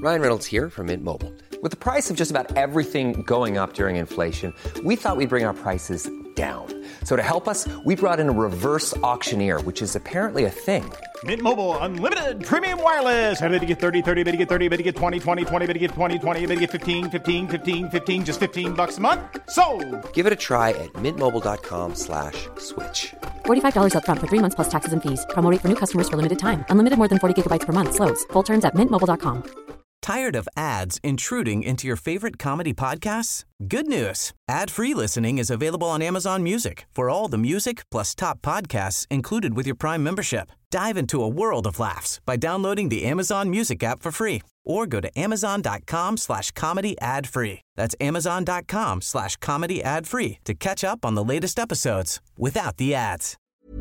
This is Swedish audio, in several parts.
Ryan Reynolds here from Mint Mobile. With the price of just about everything going up during inflation, we thought we'd bring our prices down. So to help us, we brought in a reverse auctioneer, which is apparently a thing. Mint Mobile Unlimited Premium Wireless. How to get 30, 30, bit to get 30, bit to get 20, 20, 20, bit to get 20, 20, bit to get 15, 15, 15, 15, just $15 a month? Sold! Give it a try at mintmobile.com/switch. $45 up front for 3 months plus taxes and fees. Promo rate for new customers for limited time. Unlimited more than 40 gigabytes per month. Slows full terms at mintmobile.com. Tired of ads intruding into your favorite comedy podcasts? Good news. Ad-free listening is available on Amazon Music for all the music plus top podcasts included with your Prime membership. Dive into a world of laughs by downloading the Amazon Music app for free or go to amazon.com/comedy ad-free. That's amazon.com/comedy ad-free to catch up on the latest episodes without the ads.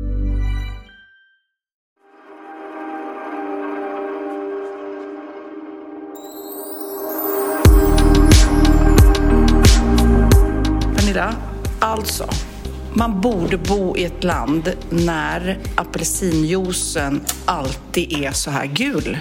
Alltså, man borde bo i ett land när apelsinjuicen alltid är så här gul.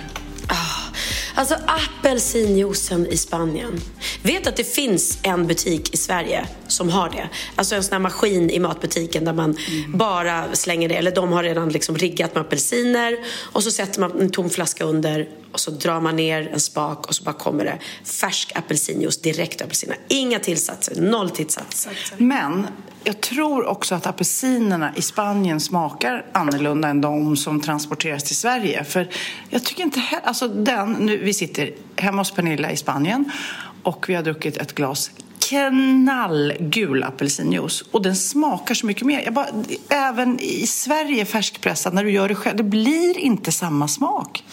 Alltså apelsinjuicen i Spanien. Vet att det finns en butik i Sverige som har det. Alltså en sån här maskin i matbutiken där man bara slänger det. Eller de har redan liksom riggat med apelsiner. Och så sätter man en tom flaska under. Och så drar man ner en spak och så bara kommer det färsk apelsinjuice direkt apelsiner. Inga tillsatser, 0 tillsatser. Men jag tror också att apelsinerna i Spanien smakar annorlunda än de som transporteras till Sverige. För jag tycker inte alltså vi sitter hemma hos Pernilla i Spanien och vi har druckit ett glas knallgul apelsinjuice och den smakar så mycket mer. Även i Sverige färskpressad när du gör det själv, det blir inte samma smak.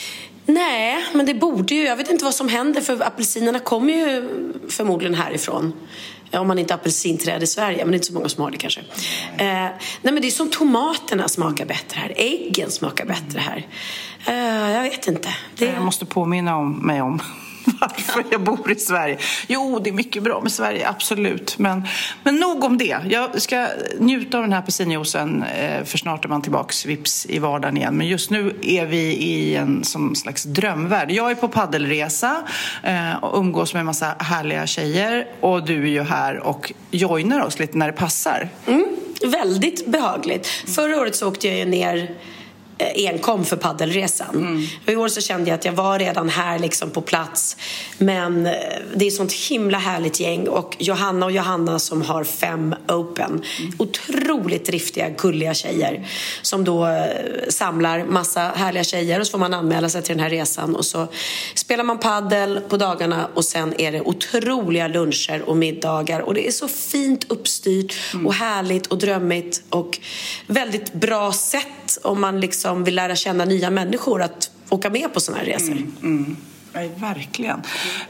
Nej, men det borde ju. Jag vet inte vad som händer för apelsinerna kommer ju förmodligen härifrån. Om man inte har apelsinträd i Sverige, men det är inte så många som har det kanske. Nej, men det är som tomaterna smakar bättre här. Äggen smakar bättre här. Jag vet inte. Jag måste påminna mig om varför jag bor i Sverige. Jo, det är mycket bra med Sverige, absolut. Men nog om det. Jag ska njuta av den här apelsinjuicen för snart är man tillbaks vips i vardagen igen. Men just nu är vi i en som slags drömvärld. Jag är på paddelresa och umgås med en massa härliga tjejer. Och du är ju här och joinar oss lite när det passar. Väldigt behagligt. Förra året så åkte jag ju ner enkom för paddelresan. I år så kände jag att jag var redan här liksom på plats. Men det är sånt himla härligt gäng. Och Johanna som har 5 open. Otroligt driftiga, gulliga tjejer. Som då samlar massa härliga tjejer. Och så får man anmäla sig till den här resan. Och så spelar man paddel på dagarna. Och sen är det otroliga luncher och middagar. Och det är så fint uppstyrt. Och härligt och drömmigt. Och väldigt bra sätt om man liksom vill lära känna nya människor att åka med på såna här resor. Ja, verkligen.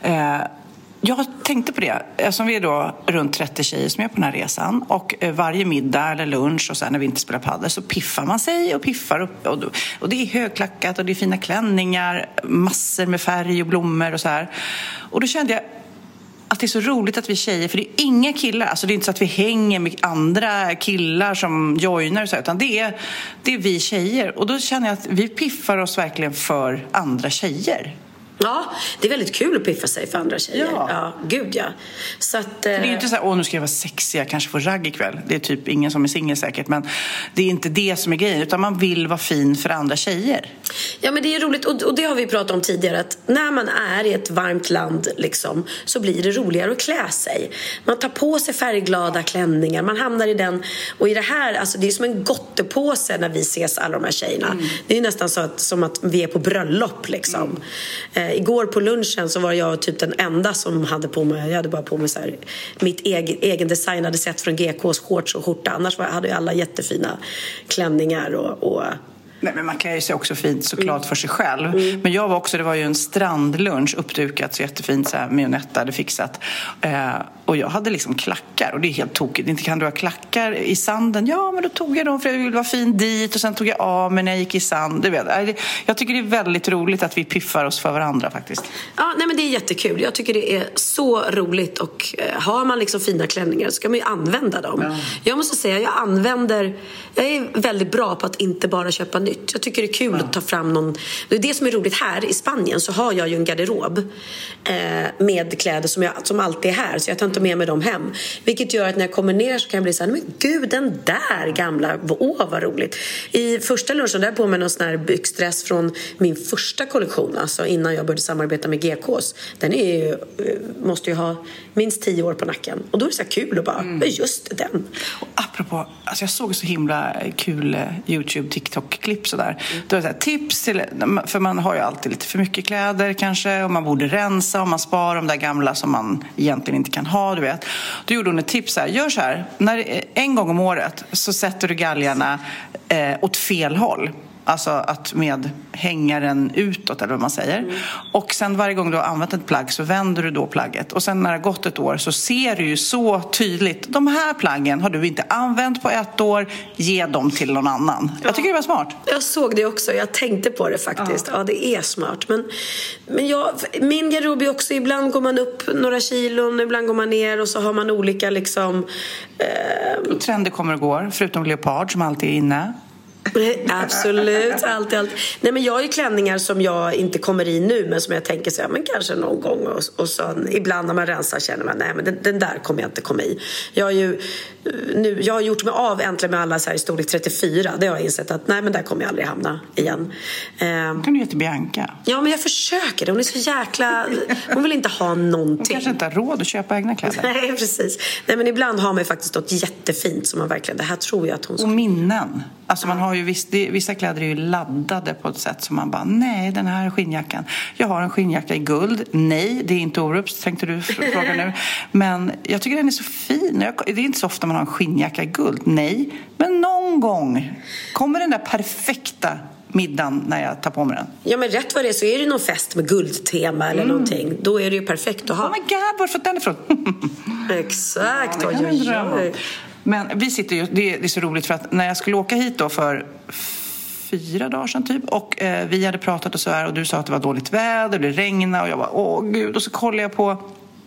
Jag tänkte på det. Som vi är då runt 30 tjejer som är på den här resan. Och varje middag eller lunch och sen när vi inte spelar paddel så piffar man sig och piffar upp. Och det är högklackat och det är fina klänningar. Massor med färg och blommor och så här. Och då kände jag att det är så roligt att vi tjejer, för det är inga killar, alltså det är inte så att vi hänger med andra killar som joinar och så, utan det är vi tjejer. Och då känner jag att vi piffar oss verkligen för andra tjejer. Ja, det är väldigt kul att piffa sig för andra tjejer. Ja gud ja. Så att, det är ju inte så här, nu ska jag vara sexig, jag kanske får ragg ikväll. Det är typ ingen som är singel säkert, men det är inte det som är grejen, utan man vill vara fin för andra tjejer. Ja, men det är roligt, och det har vi pratat om tidigare, att när man är i ett varmt land liksom, så blir det roligare att klä sig. Man tar på sig färgglada klänningar, man hamnar i den, och i det här, alltså det är som en gottepåse när vi ses alla de här tjejerna. Det är nästan så som att vi är på bröllop liksom. Igår på lunchen så var jag typ den enda som hade på mig, jag hade bara på mig så här, mitt egen designade set från GKs shorts och skjorta. Annars hade ju alla jättefina klänningar och Nej, men man kan ju se också fint såklart för sig själv. Men jag var också, det var ju en strandlunch uppdukat så jättefint så här, Mionetta hade fixat. Och jag hade liksom klackar, och det är helt tokigt. Inte kan du ha klackar i sanden? Ja, men då tog jag dem för jag ville vara fin dit, och sen tog jag av mig när jag gick i sand. Jag tycker det är väldigt roligt att vi piffar oss för varandra faktiskt. Ja, nej men det är jättekul. Jag tycker det är så roligt, och har man liksom fina klänningar så ska man ju använda dem. Ja. Jag måste säga, jag är väldigt bra på att inte bara köpa nytt. nytt. Jag tycker det är kul att ta fram någon. Det är det som är roligt här i Spanien, så har jag ju en garderob med kläder som alltid är här, så jag tar inte med mig dem hem. Vilket gör att när jag kommer ner så kan jag bli så här, men gud, den där gamla, vad roligt. I första lunchen där på med någon sån här byxdress från min första kollektion, alltså innan jag började samarbeta med GKs. Den är ju, måste ju ha minst 10 år på nacken. Och då är det så här kul att bara, just den. Och apropå, alltså jag såg så himla kul YouTube, TikTok-klipp sådär. Det var så här, tips till, för man har ju alltid lite för mycket kläder kanske, och man borde rensa och man sparar de där gamla som man egentligen inte kan ha, du vet. Då gjorde hon ett tips här, gör så här, en gång om året så sätter du galgarna åt fel håll. Alltså att med hängaren utåt, eller vad man säger. Och sen varje gång du har använt ett plagg så vänder du då plagget. Och sen när det har gått ett år så ser du ju så tydligt, de här plaggen har du inte använt på 1 år, ge dem till någon annan. Ja. Jag tycker det var smart. Jag såg det också, jag tänkte på det faktiskt. Ja, det är smart. Men min garderob är också, ibland går man upp några kilon, ibland går man ner, och så har man olika liksom... Trender kommer och går, förutom leopard som alltid är inne. Absolut, allt. Nej, men jag har ju klänningar som jag inte kommer i nu, men som jag tänker så här, men kanske någon gång, och så ibland när man rensar känner man, nej, men den där kommer jag inte komma i. Jag har gjort mig av äntligen med alla så här i storlek 34. Det har jag insett att nej, men där kommer jag aldrig hamna igen. Kan du ge till Bianca? Ja, men jag försöker. Hon är så jäkla, hon vill inte ha någonting. Hon kanske inte har råd att köpa egna kläder. Nej, precis. Nej, men ibland har man ju faktiskt något jättefint som man verkligen, det här tror jag att hon ska. Och minnen. Alltså man har ju vissa kläder är ju laddade på ett sätt som man bara, nej, den här skinnjackan. Jag har en skinnjacka i guld. Nej, det är inte Orups, tänkte du fråga nu. Men jag tycker den är så fin. Det är inte så ofta man har en skinnjacka i guld. Nej, men någon gång kommer den där perfekta middagen när jag tar på mig den. Ja, men rätt vad det är så är det någon fest med guldtema eller någonting. Då är det ju perfekt att ha. Oh my god, var fått den ifrån? Exakt. Men vi sitter ju, det är så roligt för att när jag skulle åka hit då för 4 dagar sedan typ, och vi hade pratat och så här, och du sa att det var dåligt väder, det regnade, och jag bara, åh gud, och så kollade jag på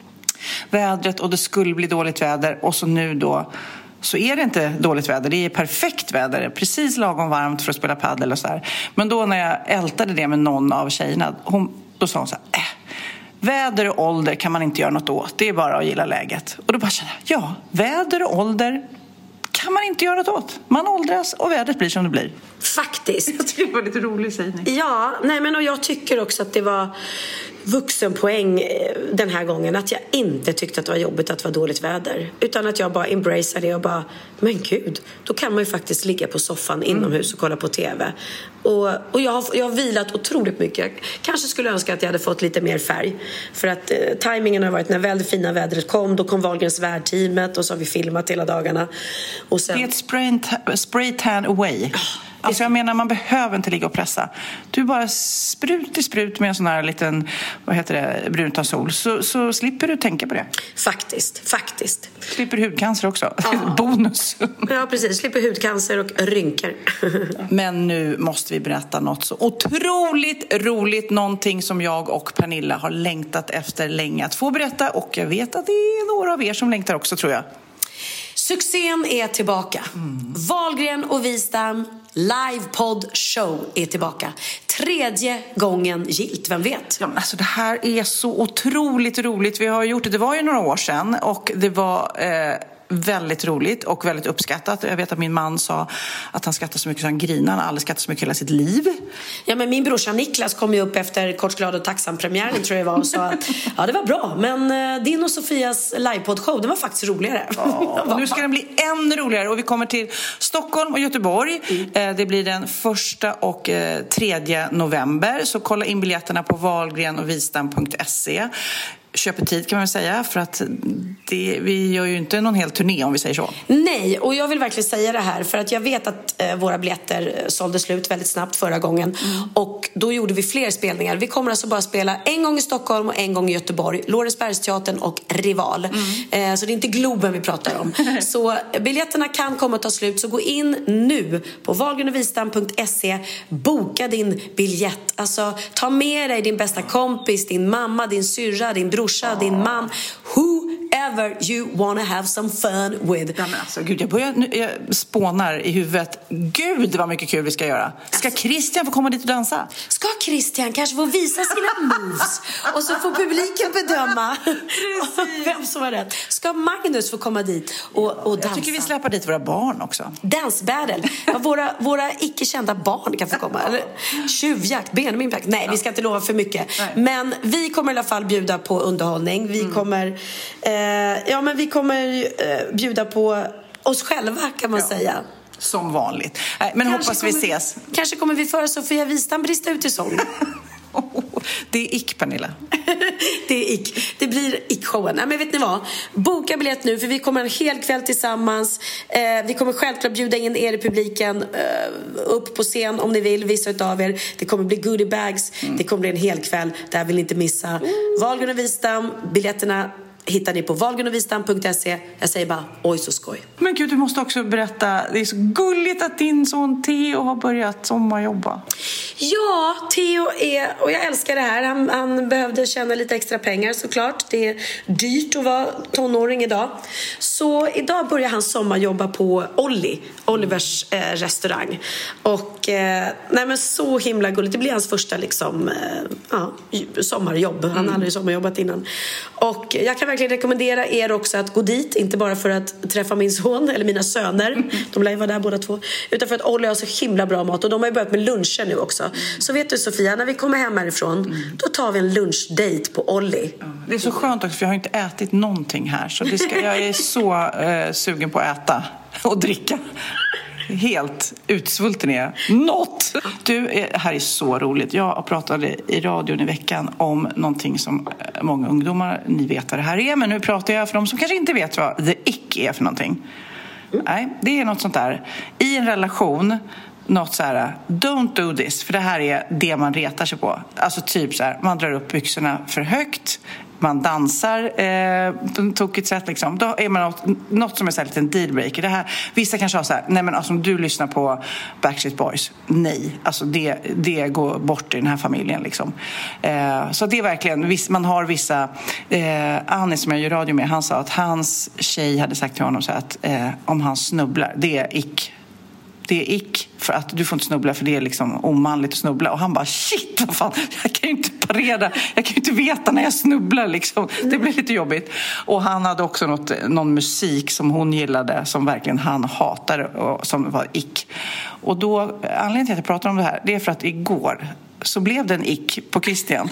vädret och det skulle bli dåligt väder, och så nu då så är det inte dåligt väder, det är perfekt väder, precis lagom varmt för att spela paddel och så här. Men då när jag ältade det med någon av tjejerna, då sa hon så här, väder och ålder kan man inte göra något åt, det är bara att gilla läget. Och då bara kände jag, ja, väder och ålder kan man inte göra något åt. Man åldras och vädret blir som det blir. Faktiskt. Jag tycker det var lite rolig sägning. Ja, nej, men och jag tycker också att det var vuxenpoäng den här gången, att jag inte tyckte att det var jobbigt att det var dåligt väder, utan att jag bara embraceade det och bara, men gud, då kan man ju faktiskt ligga på soffan inomhus och kolla på tv. Och jag har vilat otroligt mycket. Jag kanske skulle önska att jag hade fått lite mer färg, för att tajmingen har varit när väldigt fina vädret kom, då kom Wahlgrens värdteamet och så har vi filmat hela dagarna. Och sen... Det är ett spray tan away. Alltså jag menar, man behöver inte ligga och pressa. Du bara sprut i sprut med en sån här liten, vad heter det, brunt sol, så slipper du tänka på det. Faktiskt. Slipper hudcancer också. Ja. Bonus. Ja, precis. Slipper hudcancer och rynkor. Men nu måste vi berätta något så otroligt roligt. Någonting som jag och Pernilla har längtat efter länge att få berätta. Och jag vet att det är några av er som längtar också, tror jag. Succén är tillbaka. Wahlgren och Wistam livepodd show är tillbaka. 3:e gången gilt, vem vet? Ja, men alltså det här är så otroligt roligt. Vi har gjort det var ju några år sedan, och det var väldigt roligt och väldigt uppskattat. Jag vet att min man sa att han skrattar så mycket så han grinar. Han har aldrig skrattat så mycket hela sitt liv. Ja, men min brorsa Niklas kom ju upp efter Kort, glad och tacksam-premiären, tror jag var, och sa att ja, det var bra, men din och Sofias livepodd-show, det var faktiskt roligare. Ja, nu ska den bli ännu roligare, och vi kommer till Stockholm och Göteborg. Det blir den 1 och 3 november, så kolla in biljetterna på wahlgrenochwistam.se. Köper tid, kan man säga, för att vi gör ju inte någon hel turné, om vi säger så. Nej, och jag vill verkligen säga det här, för att jag vet att våra biljetter sålde slut väldigt snabbt förra gången, och då gjorde vi fler spelningar. Vi kommer alltså bara spela en gång i Stockholm och en gång i Göteborg, Lorensbergsteatern och Rival. Så det är inte Globen vi pratar om. Så biljetterna kan komma att ta slut, så gå in nu på wahlgrenochwistam.se, boka din biljett. Alltså, ta med dig din bästa kompis, din mamma, din syrra, din brorsa, din man, whoever you wanna have some fun with. Ja, men alltså, gud, jag spånar i huvudet. Gud, vad mycket kul vi ska göra. Ska Christian få komma dit och dansa? Ska Christian kanske få visa sina moves? Och så får publiken bedöma vem som har rätt. Ska Magnus få komma dit och dansa? Jag tycker vi släpper dit våra barn också. Dance battle. Våra icke-kända barn kan få komma. Eller tjuvjakt, Benjamin-jakt. Nej, vi ska inte lova för mycket. Nej. Men vi kommer i alla fall bjuda på underhållning. Vi kommer vi kommer bjuda på oss själva, kan man säga. Som vanligt. Men kanske hoppas vi ses. Kanske kommer vi föra Sofia Wistam brista ut i sång. Det är ick, Pernilla. Det är ick. Det blir ick-showen. Nej, men vet ni vad? Boka biljett nu, för vi kommer en hel kväll tillsammans. Vi kommer självklart bjuda in er i publiken upp på scen om ni vill, vissa utav er. Det kommer bli goodie bags. Det kommer bli en hel kväll. Det här vill ni inte missa. Wahlgren och Wistam. Biljetterna hittar ni på wahlgrenovistam.se. Jag säger bara, oj så skoj. Men gud, du måste också berätta. Det är så gulligt att din son Theo har börjat sommarjobba. Ja, Theo är, och jag älskar det här. Han behövde tjäna lite extra pengar såklart. Det är dyrt att vara tonåring idag. Så idag börjar han sommarjobba på Olivers restaurang. Och nej, men så himla gulligt. Det blir hans första sommarjobb. Han har aldrig sommarjobbat innan. Och jag kan verkligen rekommendera er också att gå dit. Inte bara för att träffa min son eller mina söner. De lär ju vara där båda två. Utan för att Olli har så himla bra mat. Och de har ju börjat med luncher nu också. Så vet du, Sofia, när vi kommer hem härifrån, då tar vi en lunchdate på Olli. Det är så skönt också, för jag har inte ätit någonting här. Så jag är så sugen på att äta och dricka. Helt utsvulten är något. Du, här är så roligt. Jag pratade i radion i veckan om någonting som många ungdomar, ni vet vad det här är, men nu pratar jag för dem som kanske inte vet vad the ick är för någonting. Nej, det är något sånt där. I en relation, något så här, don't do this, för det här är det man retar sig på. Alltså typ så här, man drar upp byxorna för högt, man dansar på ett tokigt sätt liksom. Då är man något som är så här en dealbreaker. Det här, vissa kanske har så här, nej men alltså om du lyssnar på Backstreet Boys, nej, alltså det går bort i den här familjen liksom. Så det är verkligen, man har vissa Annie som jag gör radio med, han sa att hans tjej hade sagt till honom så att om han snubblar, det är ick. Det är ick, för att du får inte snubbla, för det är liksom omanligt att snubbla. Och han bara, shit, vad fan, jag kan ju inte parera, jag kan ju inte veta när jag snubblar liksom. Det blir lite jobbigt. Och han hade också någon musik som hon gillade, som verkligen han hatade och som var ick. Och då, anledningen till att jag pratar om det här, det är för att igår så blev det en ick på Christian.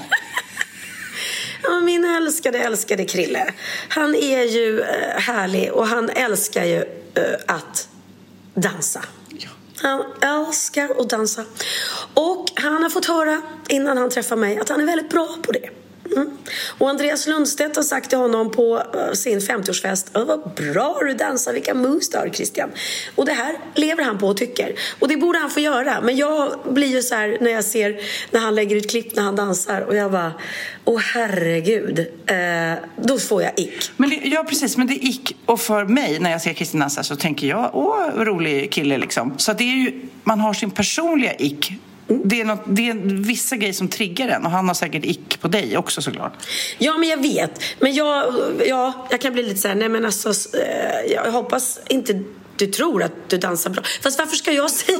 Ja, min älskade Krille. Han är ju härlig, och han älskar ju att dansa. Han älskar att dansa. Och han har fått höra innan han träffar mig att han är väldigt bra på det. Och Andreas Lundstedt har sagt till honom på sin 50-årsfest: vad bra du dansar, vilka moves du har, Christian. Och det här lever han på och tycker. Och det borde han få göra. Men jag blir ju så här när jag ser när han lägger ut klipp när han dansar, och jag bara, åh herregud, då får jag ick. Ja, precis, men det är ick. Och för mig, när jag ser Christian dansa, så tänker jag, åh, rolig kille liksom. Så det är ju, man har sin personliga ick. Det är vissa grejer som triggar en, och han har säkert ick på dig också såklart. Ja, men jag vet. Men jag kan bli lite så här, nej men alltså, jag hoppas inte du tror att du dansar bra. Fast varför ska jag säga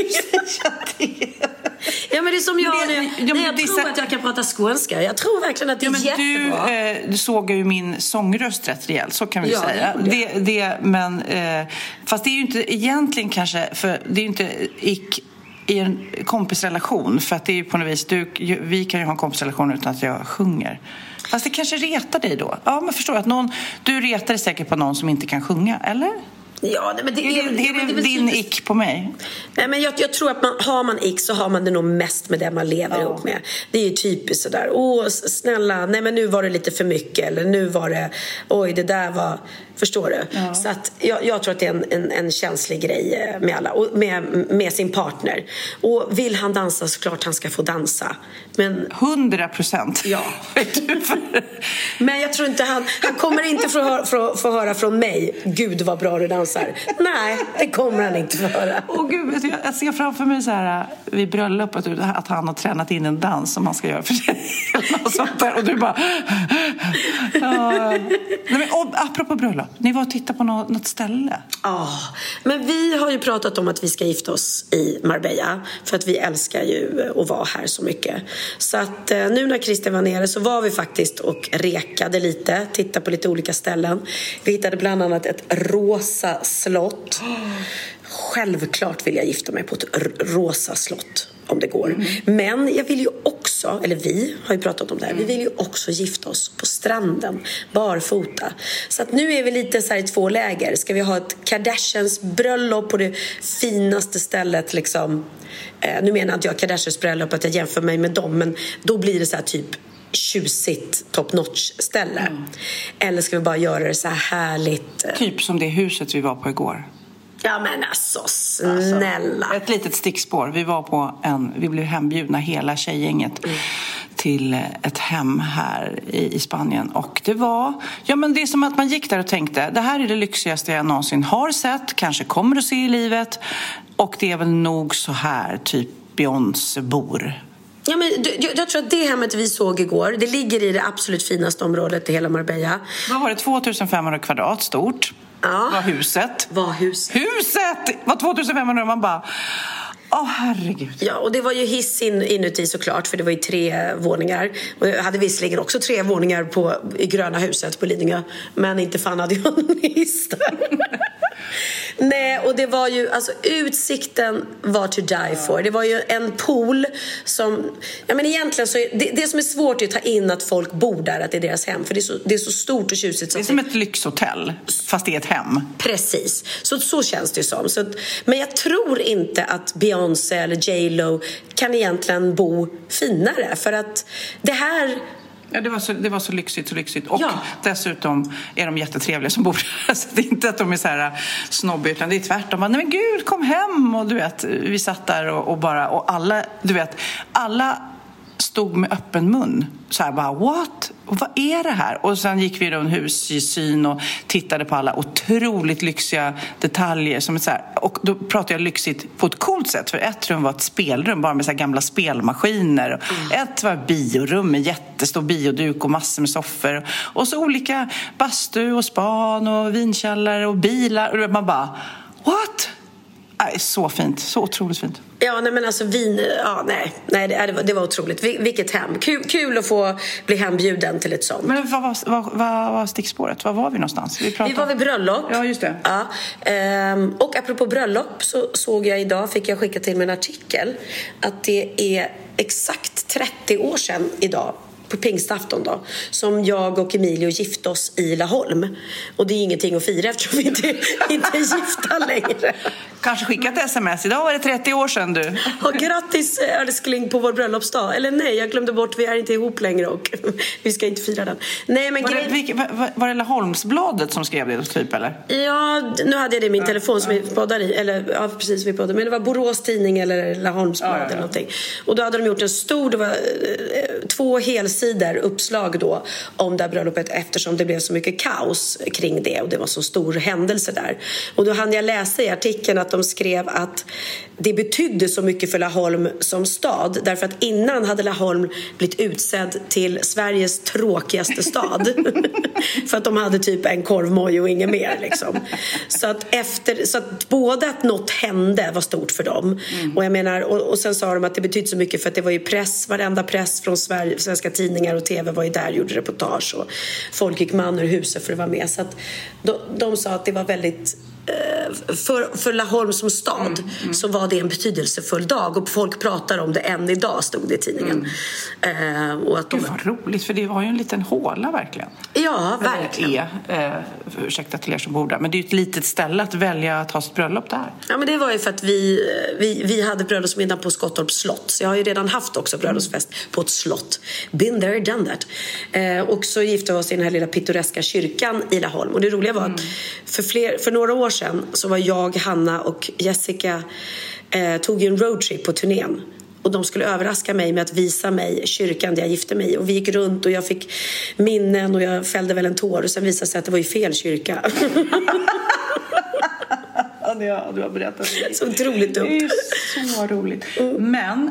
det? Ja, men det är som jag när jag tror att jag kan prata skånska. Jag tror verkligen att det är jättebra. Du såg ju min sångröst rätt rejält, så kan vi säga. Men fast det är ju inte egentligen kanske, för det är ju inte ick i en kompisrelation, för att det är ju på något vis, vi kan ju ha en kompisrelation utan att jag sjunger. Fast det kanske retar dig då. Ja, men förstår att du retar dig säkert på någon som inte kan sjunga, eller? Ja, nej, men det är din ick på mig. Nej, men jag tror att har man ick, så har man det nog mest med det man lever ihop med. Det är ju typiskt sådär, snälla, nej men nu var det lite för mycket, eller nu var det, oj, det där var, förstår du? Ja. Så att jag tror att det är en känslig grej med alla, och med sin partner. Och vill han dansa, så klart han ska få dansa. Men 100%. Ja. Men jag tror inte han kommer inte få höra från mig, gud vad bra du dansar. Nej, det kommer han inte få höra. Gud, jag ser framför mig så här vid bröllopet att han har tränat in en dans som han ska göra för sig. Och sånt där. Och du bara... Nej, men apropå bröllop, ni var och tittade på något ställe. Men vi har ju pratat om att vi ska gifta oss i Marbella, för att vi älskar ju att vara här så mycket. Så att nu när Christian var nere så var vi faktiskt och rekade lite, tittade på lite olika ställen. Vi hittade bland annat ett rosa slott. Självklart vill jag gifta mig på ett rosa slott om det går. Men jag vill ju också, eller vi har ju pratat om det här, vi vill ju också gifta oss på stranden, barfota. Så att nu är vi lite så här i två läger. Ska vi ha ett Kardashians bröllop på det finaste stället liksom? Nu menar inte jag Kardashians bröllop att jag jämför mig med dem, men då blir det så här typ tjusigt top notch ställe. Eller ska vi bara göra det så här härligt? Typ som det huset vi var på igår. Ja men alltså, snälla. Ett litet stickspår. Vi blev hembjudna hela tjejgänget till ett hem här i Spanien. Och det var, det är som att man gick där och tänkte, det här är det lyxigaste jag någonsin har sett, kanske kommer att se i livet. Och det är väl nog så här typ Beyoncé bor. Ja, men jag tror att det hemmet vi såg igår, det ligger i det absolut finaste området i hela Marbella. Vad var det? 2500 kvadrat stort. Ja. Var huset. Huset var 2500 och man bara... herregud. Ja, och det var ju hiss inuti såklart, för det var ju 3 våningar. Och jag hade visserligen också 3 våningar i Gröna huset på Lidingö. Men inte fan hade jag någon hiss där. Nej, och det var ju, alltså utsikten var to die for. Det var ju en pool som, egentligen så det som är svårt är att ta in att folk bor där, att det är deras hem. För det är så stort och tjusigt. Det är som ett lyxhotell, fast det är ett hem. Precis, så känns det ju som. Men jag tror inte att Beyoncé eller J.Lo kan egentligen bo finare. För att det här... Ja, det var så lyxigt. Och dessutom är de jättetrevliga som bor där. Så det är inte att de är så här snobbiga, utan det är tvärtom. Nej men gud, kom hem. Och du vet, vi satt där och alla, du vet, alla stod med öppen mun. Så här bara, what? Och vad är det här? Och sen gick vi runt hussyn och tittade på alla otroligt lyxiga detaljer. Som så här, och då pratade jag lyxigt på ett coolt sätt. För ett rum var ett spelrum bara med så här gamla spelmaskiner. Ett var biorum med jättestor bioduk och massor med soffor. Och så olika bastu och span och vinkällare och bilar. Och man bara, what? Så fint, så otroligt fint. Ja, nej men alltså det var otroligt. Vilket hem. Kul att få bli hembjuden till ett sånt. Men vad var stickspåret? Var var vi någonstans? Vi var vid bröllop. Ja, just det. Ja. Och apropå bröllop så såg jag idag, fick jag skicka till mig en artikel, att det är exakt 30 år sedan idag, på pingstafton då, som jag och Emilio gifte oss i Laholm. Och det är ingenting att fira eftersom vi inte är gifta längre. Kanske skickat sms. Idag var det 30 år sedan du. Och grattis älskling på vår bröllopsdag. Eller nej, jag glömde bort, vi är inte ihop längre och vi ska inte fira den. Nej, men var det Laholmsbladet som skrev det typ eller? Ja, nu hade jag det i min telefon som vi poddar i. Eller ja, precis, vi poddar. Men det var Borås tidning eller Laholmsbladet eller någonting. Och då hade de gjort en stor, det var 2 helsidor uppslag då om det här bröllopet, eftersom det blev så mycket kaos kring det och det var så stor händelse där. Och då hann jag läsa i artikeln att de skrev att det betydde så mycket för Laholm som stad, därför att innan hade Laholm blivit utsedd till Sveriges tråkigaste stad för att de hade typ en korvmoj och inget mer liksom. Så att både att något hände var stort för dem och jag menar, och sen sa de att det betydde så mycket för att det var ju press, varenda press från svenska tidningar och tv var ju där, gjorde reportage och folk gick man ur huset för att vara med. Så att de sa att det var väldigt för Laholm som stad så var det en betydelsefull dag och folk pratar om det än idag, stod det i tidningen. Och att det var roligt, för det var ju en liten håla verkligen. Ja, verkligen. Ursäkta till er som bor där, men det är ju ett litet ställe att välja att ha sitt bröllop där. Ja, men det var ju för att vi hade bröllopsmiddag på Skottorps slott, så jag har ju redan haft också bröllopsfest på ett slott. Been there, done that. Och så gifte vi oss i den här lilla pittoreska kyrkan i Laholm. Och det roliga var att för några år sedan så var jag, Hanna och Jessica tog en roadtrip på turnén. Och de skulle överraska mig med att visa mig kyrkan där jag gifte mig. Och vi gick runt och jag fick minnen och jag fällde väl en tår. Och sen visade sig att det var ju fel kyrka. Ja, du har berättat det. Så otroligt dumt. Det är så roligt. Men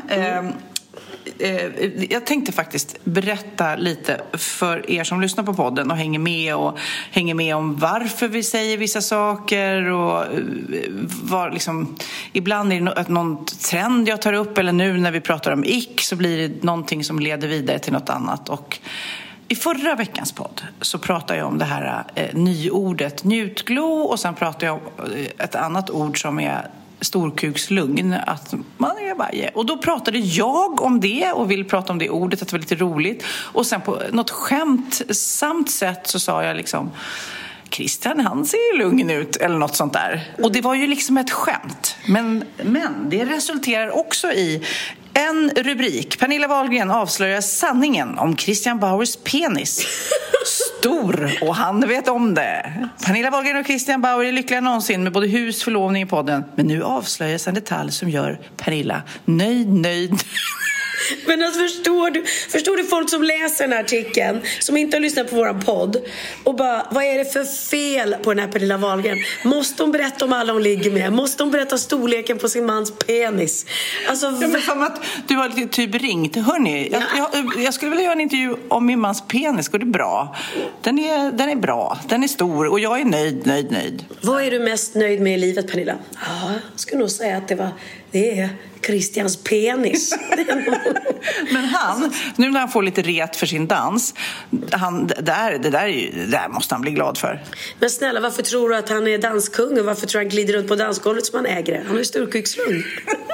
jag tänkte faktiskt berätta lite för er som lyssnar på podden och hänger med om varför vi säger vissa saker och vad liksom, ibland är det någon trend jag tar upp, eller nu när vi pratar om ick så blir det någonting som leder vidare till något annat. Och i förra veckans podd så pratade jag om det här nyordet njutglo, och sen pratade jag om ett annat ord som är storkukslugn, att man är varje. Och då pratade jag om det och ville prata om det ordet, att det var lite roligt. Och sen på något skämtsamt sätt så sa jag liksom, Christian, han ser ju lugn ut, eller något sånt där. Och det var ju liksom ett skämt. Men det resulterar också i en rubrik. Pernilla Wahlgren avslöjar sanningen om Christian Bauers penis. Stor, och han vet om det. Pernilla Wahlgren och Christian Bauer är lyckliga någonsin med både hus, förlovning i podden. Men nu avslöjas en detalj som gör Pernilla nöjd. Men alltså, förstår du folk som läser den här artikeln, som inte har lyssnat på våran podd och bara, vad är det för fel på den här Pernilla Wahlgren? Måste hon berätta om alla hon ligger med? Måste hon berätta storleken på sin mans penis? Alltså, som att du har lite typ ringt. Hörrni, jag skulle vilja göra en intervju om min mans penis. Går det bra? Den är bra, den är stor och jag är nöjd. Vad är du mest nöjd med i livet, Pernilla? Ja, jag skulle nog säga att det är Christians penis. Men han, nu när han får lite ret för sin dans, det där måste han bli glad för. Men snälla, varför tror du att han är danskung? Och varför tror du han glider runt på dansgolvet som han äger det? Han har ju storkukslugn.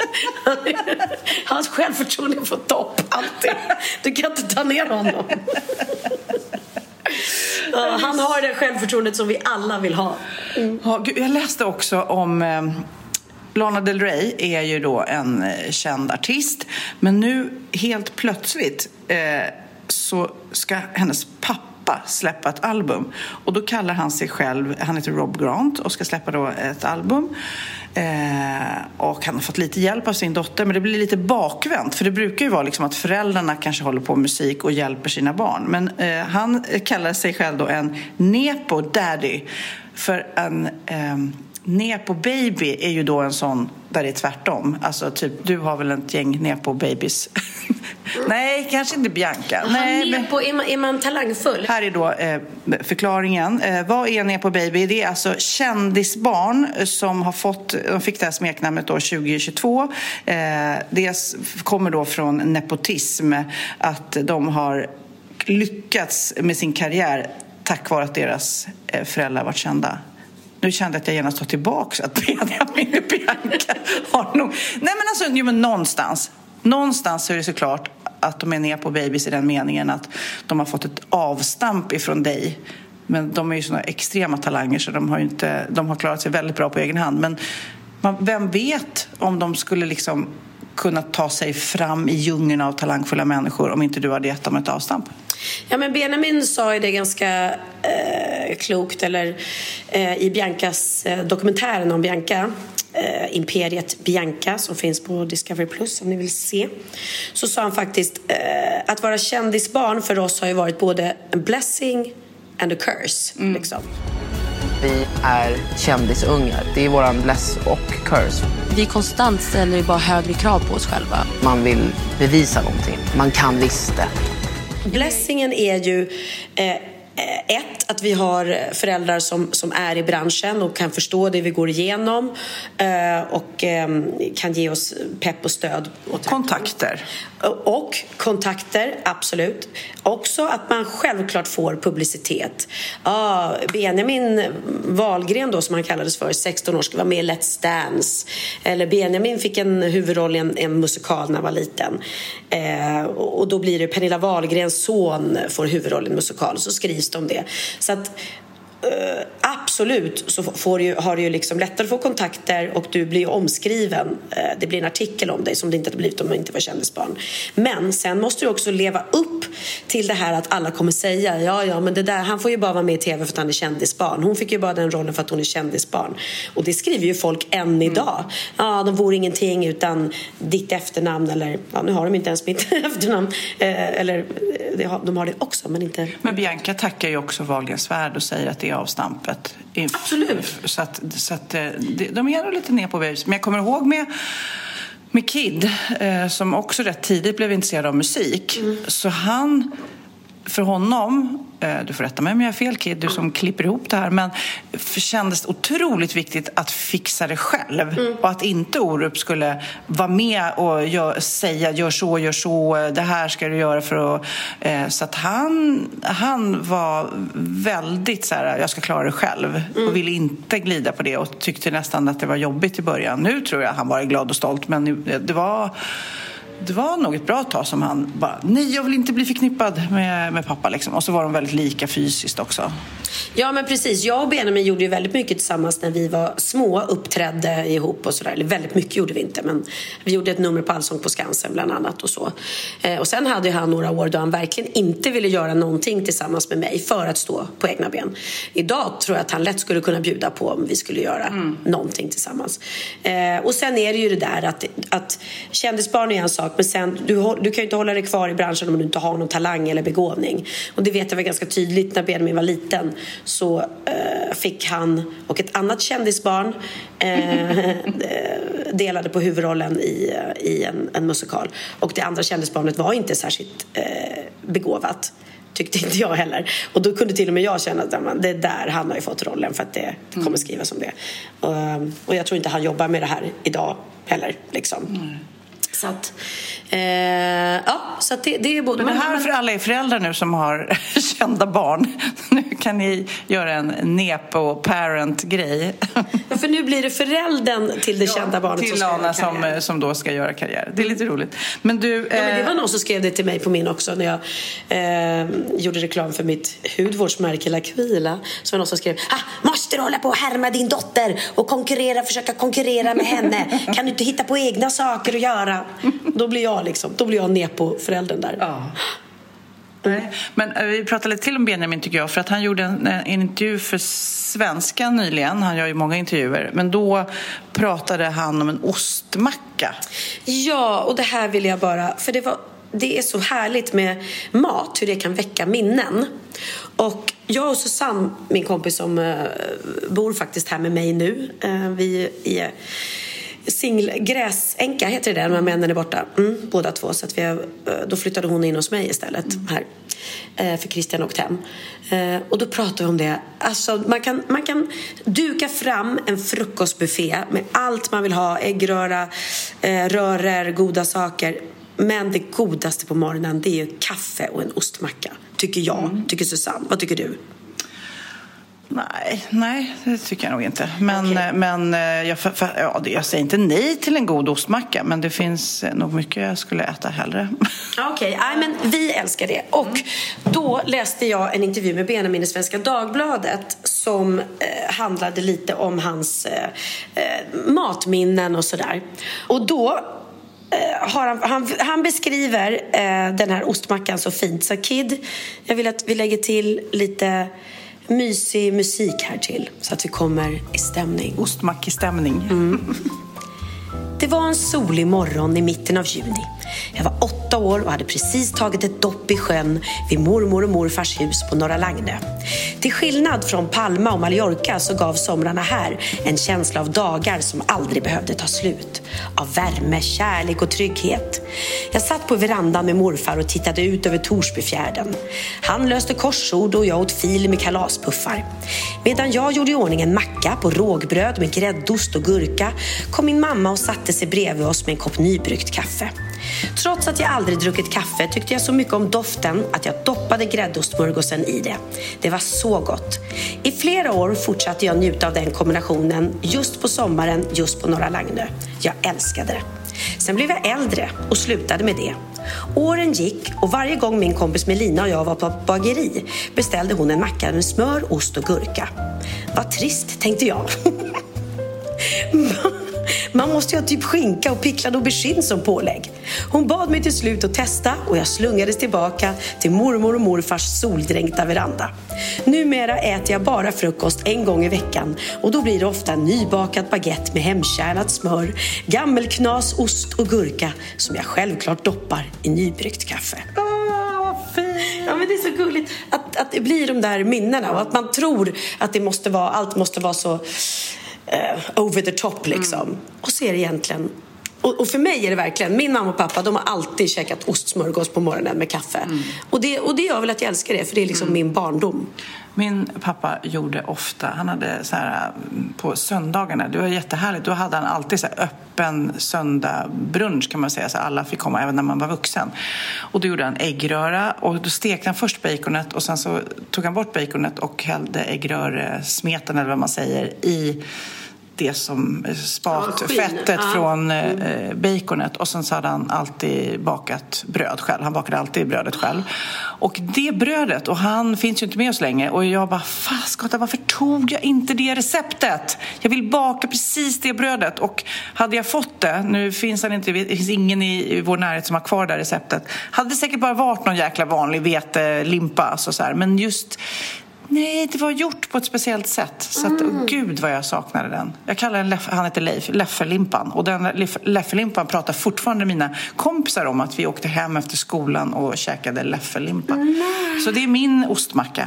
Hans självförtroende är på topp, alltid. Du kan inte ta ner honom. Han har det självförtroendet som vi alla vill ha. Jag läste också om Lana Del Rey är ju då en känd artist, men nu helt plötsligt så ska hennes pappa släppa ett album, och då kallar han sig själv, han heter Rob Grant, och ska släppa då ett album, och han har fått lite hjälp av sin dotter, men det blir lite bakvänt, för det brukar ju vara liksom att föräldrarna kanske håller på med musik och hjälper sina barn, men han kallar sig själv då en nepo daddy, för en nepo baby är ju då en sån där det är tvärtom. Alltså typ, du har väl ett gäng nepo babies. Nej, kanske inte Bianca. Nej, nepo, är man talangfull? Här är då förklaringen. Vad är nepo baby? Det är alltså kändisbarn som har de fick det här smeknamnet då 2022. Det kommer då från nepotism, att de har lyckats med sin karriär tack vare att deras föräldrar varit kända. Nu kände jag att jag genast tar tillbaka att Benjamin och Bianca har nog... Nej, men alltså, men någonstans så är det såklart att de är ner på babies i den meningen att de har fått ett avstamp ifrån dig. Men de är ju såna extrema talanger, så de har klarat sig väldigt bra på egen hand. Men vem vet om de skulle liksom kunna ta sig fram i djungeln av talangfulla människor om inte du hade gett dem ett avstamp? Ja, men Benjamin sa ju det ganska klokt, eller i Biancas dokumentären om Bianca, Imperiet Bianca, som finns på Discovery Plus om ni vill se, så sa han faktiskt att vara kändisbarn för oss har ju varit både en blessing and a curse. Liksom. Vi är kändisungar. Det är våran bless och curse. Vi konstant ställer bara högre krav på oss själva. Man vill bevisa någonting. Man kan visst det. Blessingen är ju att vi har föräldrar som är i branschen och kan förstå det vi går igenom, och kan ge oss pepp och stöd. Och kontakter, absolut. Också att man självklart får publicitet. Benjamin Wahlgren då, som han kallades för, 16 år, skulle vara med i Let's Dance. Eller Benjamin fick en huvudroll i en musikal när han var liten. Och då blir det Pernilla Wahlgrens son får huvudroll i en musikal, så skrivs det om det. Så att absolut så har du ju liksom lättare att få kontakter och du blir omskriven. Det blir en artikel om dig som det inte hade blivit om man inte var kändisbarn. Men sen måste du också leva upp till det här att alla kommer säga ja men det där, han får ju bara vara med i tv för att han är kändisbarn. Hon fick ju bara den rollen för att hon är kändisbarn. Och det skriver ju folk än idag. Ja, de vore ingenting utan ditt efternamn eller nu har de inte ens mitt efternamn eller de har det också men inte. Men Bianca tackar ju också Wahlgrens värld och säger att det är avstampet. Absolut. Så att de är nog lite ner på väg. Men jag kommer ihåg med Kid som också rätt tidigt blev intresserad av musik. Så för honom, du får rätta mig om jag är fel Kid, du som klipper ihop det här, men kändes otroligt viktigt att fixa det själv och att inte Orup skulle vara med och säga gör så, det här ska du göra för att så att han var väldigt så här, jag ska klara det själv och ville inte glida på det och tyckte nästan att det var jobbigt i början. Nu tror jag han var glad och stolt, men det var nog ett bra tag som han bara, nej jag vill inte bli förknippad med pappa liksom. Och så var de väldigt lika fysiskt också. Ja men precis, jag och Benjamin gjorde ju väldigt mycket tillsammans när vi var små, uppträdde ihop och sådär. Eller väldigt mycket gjorde vi inte, men vi gjorde ett nummer på Allsång på Skansen bland annat och så. Och sen hade han några år då han verkligen inte ville göra någonting tillsammans med mig för att stå på egna ben. Idag tror jag att han lätt skulle kunna bjuda på om vi skulle göra någonting tillsammans. Och sen är det ju det där att kändisbarn är en sak, men sen du kan ju inte hålla dig kvar i branschen om du inte har någon talang eller begåvning. Och det vet jag var ganska tydligt när Benjamin var liten. Så fick han och ett annat kändisbarn delade på huvudrollen i en musikal. Och det andra kändisbarnet var inte särskilt begåvat, tyckte inte jag heller. Och då kunde till och med jag känna att det där han har ju fått rollen för att det kommer skrivas om det. Och jag tror inte han jobbar med det här idag heller liksom. Så att, så att det är både. Men det här för alla är föräldrar nu som har kända barn. Nu kan ni göra en nepo-parent-grej. Ja, för nu blir det föräldern till det kända barnet till som ska Anna som då ska göra karriär. Det är lite roligt. Men du, men det var någon som skrev det till mig på min också när jag gjorde reklam för mitt hudvårdsmärke L'Aquila. Så var någon som skrev, måste du hålla på och härma din dotter och försöka konkurrera med henne? Kan du inte hitta på egna saker att göra? Då blir jag nepo-föräldern där. Ja. Nej, men vi pratade lite till om Benjamin tycker jag, för att han gjorde en intervju för Svenska nyligen. Han gör ju många intervjuer, men då pratade han om en ostmacka. Ja, och det här vill jag bara, för det är så härligt med mat, hur det kan väcka minnen. Och jag och Susanne, min kompis som bor faktiskt här med mig nu, vi är gräsänka heter det där när männen är borta, båda två, så att då flyttade hon in hos mig istället här, för Christian åkte hem, och då pratade vi om det. Alltså man kan duka fram en frukostbuffé med allt man vill ha, äggröra, rörer, goda saker, men det godaste på morgonen, det är ju kaffe och en ostmacka, tycker jag. Tycker Susanne, vad tycker du? Nej, det tycker jag nog inte. Men jag säger inte nej till en god ostmacka, men det finns nog mycket jag skulle äta hellre. Okej, men vi älskar det. Och då läste jag en intervju med Benjamin i Svenska Dagbladet som handlade lite om hans matminnen och sådär. Och då han beskriver den här ostmackan så fint. Så Kid, jag vill att vi lägger till lite mysig musik här till, så att vi kommer i stämning. Ostmackestämning. Det var en solig morgon i mitten av juni. Jag var 8 år och hade precis tagit ett dopp i sjön vid mormor och morfars hus på Norra Lagnö. Till skillnad från Palma och Mallorca så gav somrarna här en känsla av dagar som aldrig behövde ta slut. Av värme, kärlek och trygghet. Jag satt på verandan med morfar och tittade ut över Torsbyfjärden. Han löste korsord och jag åt fil med kalaspuffar. Medan jag gjorde i ordning en macka på rågbröd med gräddost och gurka kom min mamma och satte sig bredvid oss med en kopp nybryggt kaffe. Trots att jag aldrig druckit kaffe tyckte jag så mycket om doften att jag doppade gräddostsmörgåsen i det. Det var så gott. I flera år fortsatte jag njuta av den kombinationen just på sommaren, just på Norra Lagnö. Jag älskade det. Sen blev jag äldre och slutade med det. Åren gick och varje gång min kompis Melina och jag var på bageri beställde hon en macka med smör, ost och gurka. Vad trist, tänkte jag. Man måste ju ha typ skinka och picklad aubergine som pålägg. Hon bad mig till slut att testa och jag slungades tillbaka till mormor och morfars soldränkta veranda. Numera äter jag bara frukost en gång i veckan och då blir det ofta nybakat baguette med hemkärnat smör, gammelknas, ost och gurka som jag självklart doppar i nybryggt kaffe. Ja, men det är så gulligt att det blir de där minnena och att man tror att det måste vara, allt måste vara så over the top liksom. Och så är det egentligen, och för mig är det verkligen, min mamma och pappa, de har alltid käkat ostsmörgås på morgonen med kaffe. Och det gör väl att jag älskar det, för det är liksom min barndom. Min pappa gjorde ofta, han hade så här på söndagarna, det var jättehärligt, då hade han alltid så här öppen söndag-brunch kan man säga, så alla fick komma även när man var vuxen. Och då gjorde han äggröra och då stekte han först baconet och sen så tog han bort baconet och hällde äggröresmeten eller vad man säger i det som fettet från baconet, och sen så hade han alltid bakat bröd själv. Han bakade alltid brödet själv. Och det brödet, och han finns ju inte med oss längre, och jag bara, faskata, varför tog jag inte det receptet? Jag vill baka precis det brödet, och hade jag fått det, nu finns han inte, det finns ingen i vår närhet som har kvar det receptet, hade det säkert bara varit någon jäkla vanlig vetelimpa, alltså så här. Men just nej, det var gjort på ett speciellt sätt. Så att, gud vad jag saknade den. Jag kallar den, han heter Leif, Leffelimpan. Och den Leffelimpan pratar fortfarande mina kompisar om, att vi åkte hem efter skolan och käkade Leffelimpa. Så det är min ostmacka.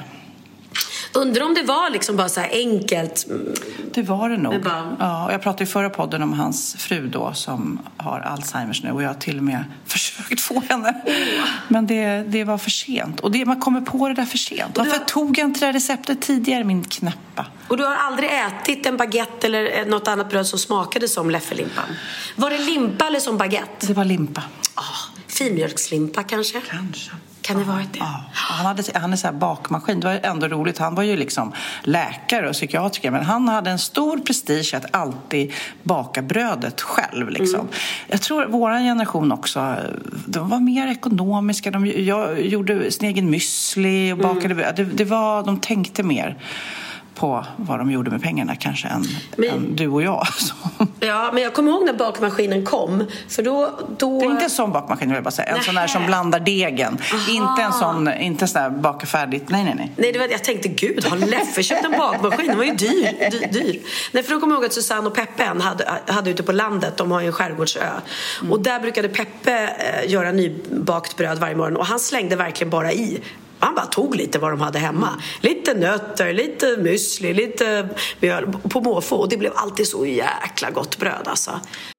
Undrar om det var liksom bara så här enkelt. Det var det nog. Ja, och jag pratade i förra podden om hans fru då, som har Alzheimers nu, och jag har till och med försökt få henne. Men det var för sent. Och man kommer på det där för sent. Varför tog jag inte det receptet tidigare, min knäppa? Och du har aldrig ätit en baguette eller något annat bröd som smakade som Leffelimpan? Var det limpa eller som baguette? Det var limpa. Finmjölkslimpa kanske? Kanske. Kan det vara det? Ja. Han är så här bakmaskin. Det var ändå roligt. Han var ju liksom läkare och psykiatriker, men han hade en stor prestige att alltid baka brödet själv liksom. Jag tror våran generation också, de var mer ekonomiska. Jag gjorde sin egen müsli och bakade bröd. De tänkte mer på vad de gjorde med pengarna kanske än du och jag. Ja, men jag kommer ihåg när bakmaskinen kom, för då... Det är inte en sån bakmaskin, vill jag bara säga. En sån där som blandar degen. Inte en sån där baka färdigt. Nej, det var, jag tänkte, gud, har Leffe köpt en bakmaskin? Den var ju dyr. Nej, för då kommer jag ihåg att Susanne och Peppe hade ute på landet, de har ju en skärgårdsö. Och där brukade Peppe göra nybakt bröd varje morgon, och han slängde verkligen bara i. Han bara tog lite vad de hade hemma. Lite nötter, lite müsli, lite mjöl på måfå. Och det blev alltid så jäkla gott bröd alltså.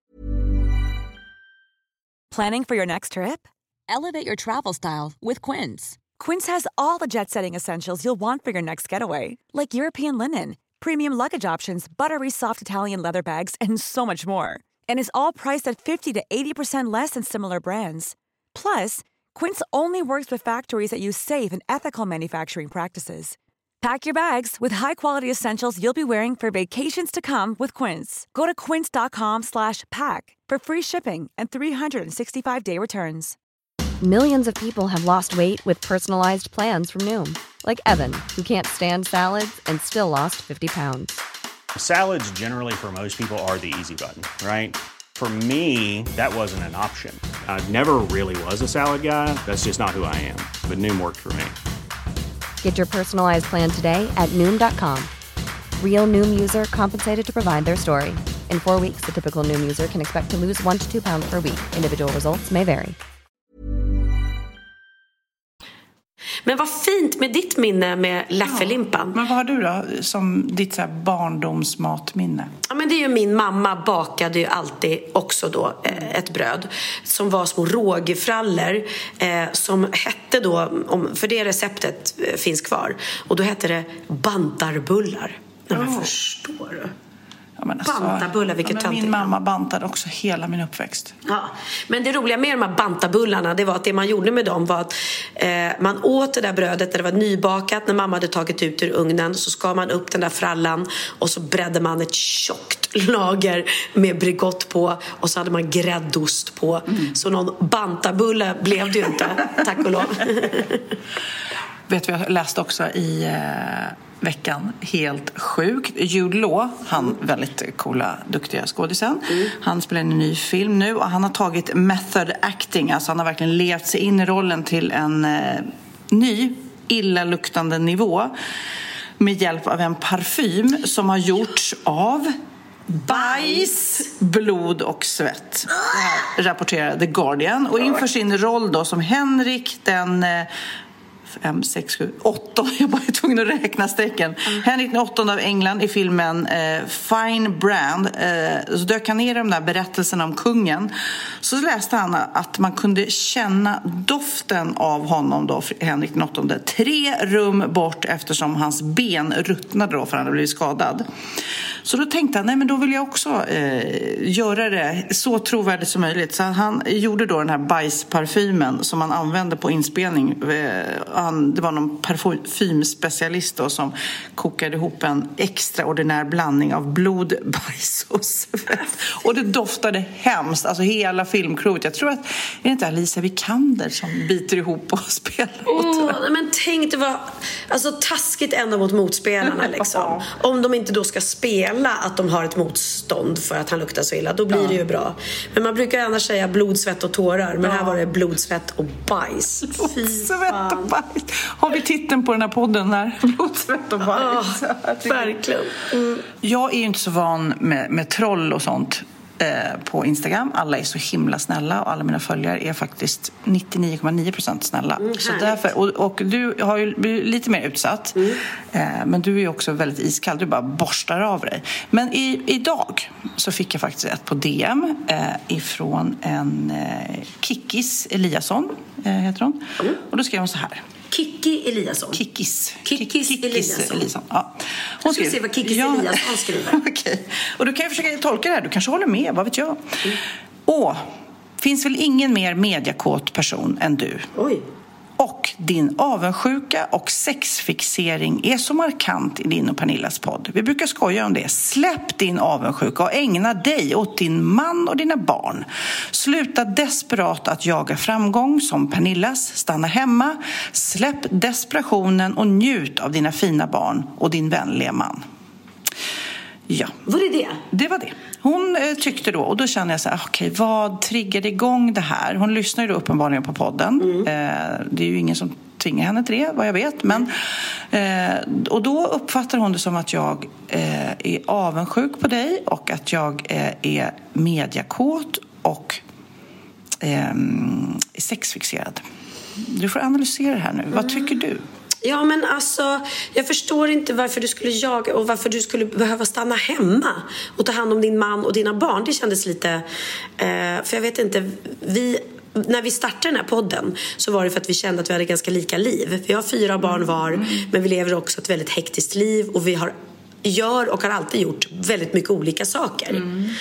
Planning for your next trip? Elevate your travel style with Quince. Quince has all the jet-setting essentials you'll want for your next getaway. Like European linen, premium luggage options, buttery soft Italian leather bags, and so much more. And is all priced at 50 to 80% less than similar brands. Plus, Quince only works with factories that use safe and ethical manufacturing practices. Pack your bags with high-quality essentials you'll be wearing for vacations to come with Quince. Go to quince.com/pack for free shipping and 365-day returns. Millions of people have lost weight with personalized plans from Noom. Like Evan, who can't stand salads and still lost 50 pounds. Salads generally for most people are the easy button, right? For me, that wasn't an option. I never really was a salad guy. That's just not who I am. But Noom worked for me. Get your personalized plan today at Noom.com. Real Noom user compensated to provide their story. In 4 weeks, the typical Noom user can expect to lose 1 to 2 pounds per week. Individual results may vary. Men vad fint med ditt minne med Leffelimpan. Men vad har du då som ditt så här barndomsmatminne? Ja, men det är ju min mamma bakade ju alltid också då ett bröd som var små rågfrallor som hette då, för det receptet finns kvar, och då hette det bantarbullar. Ja, men förstår du? Bantabullar, vilket töntigt. Min mamma bantade också hela min uppväxt. Ja, men det roliga med de här bantabullarna, det var att det man gjorde med dem var att man åt det där brödet när det var nybakat. När mamma hade tagit ut ur ugnen så skar man upp den där frallan och så bredde man ett tjockt lager med Bregott på och så hade man gräddost på. Så någon bantabulle blev det ju inte, tack och lov. Vet du, jag läste också i veckan, helt sjukt. Jude Law, han väldigt coola, duktiga skådisen. Han spelar en ny film nu och han har tagit method acting. Alltså han har verkligen levt sig in i rollen till en ny, illaluktande nivå med hjälp av en parfym som har gjorts av bajs, blod och svett. Det här rapporterar The Guardian. Och inför sin roll då som Henrik den 5, 6, 7, 8. Jag bara är tvungen att räkna strecken. Henrik den 8 av England i filmen Fine Brand. Så dök han ner i de där berättelserna om kungen. Så läste han att man kunde känna doften av honom då, Henrik den 8. 3 rum bort eftersom hans ben ruttnade då för han hade blivit skadad. Så då tänkte han, nej men då vill jag också göra det så trovärdigt som möjligt. Så han gjorde då den här bajsparfymen som man använde på inspelning. Det var någon parfymspecialist då som kokade ihop en extraordinär blandning av blod, bajs och svett. Och det doftade hemskt, alltså hela filmcrewet. Jag tror att det är inte Alicia Vikander som biter ihop och spelar. Men tänk det var alltså taskigt ändå mot motspelarna liksom. Om de inte då ska spela att de har ett motstånd för att han luktar så illa, då blir det ju bra. Men man brukar annars säga blod, svett och tårar. Men här var det blod, svett och bajs. Svett och bajs. Har vi titeln på den här podden där? Blod, svett och bajs. Verkligen. Jag är ju inte så van med troll och sånt på Instagram. Alla är så himla snälla och alla mina följare är faktiskt 99,9% snälla. Så därför, och du har ju lite mer utsatt. Men du är ju också väldigt iskall. Du bara borstar av dig. Men idag så fick jag faktiskt ett på DM ifrån en Kikkis Eliasson heter hon. Och då skrev hon så här. Kikki Eliasson. Kikkis Eliasson. Ja. Hon ska se vad Kikkis Eliasson skriver. Okej. Och du kan ju försöka tolka det här. Du kanske håller med, vad vet jag. Finns väl ingen mer mediakåt person än du? Oj. Och din avundsjuka och sexfixering är så markant i din och Pernillas podd. Vi brukar skoja om det. Släpp din avundsjuka och ägna dig åt din man och dina barn. Sluta desperat att jaga framgång som Pernillas. Stanna hemma. Släpp desperationen och njut av dina fina barn och din vänliga man. Ja. Var det det? Det var det. Hon tyckte då, och då kände jag så här, okej, vad triggade igång det här? Hon lyssnar ju då uppenbarligen på podden. Det är ju ingen som tvingar henne till det, vad jag vet. Men, och då uppfattar hon det som att jag är avundsjuk på dig och att jag är mediakåt och sexfixerad. Du får analysera det här nu. Vad tycker du? Ja, men alltså, jag förstår inte varför du skulle jaga och varför du skulle behöva stanna hemma och ta hand om din man och dina barn. Det kändes lite, för jag vet inte, när vi startade den här podden så var det för att vi kände att vi hade ganska lika liv. Vi har 4 barn var, men vi lever också ett väldigt hektiskt liv och vi gör och har alltid gjort väldigt mycket olika saker.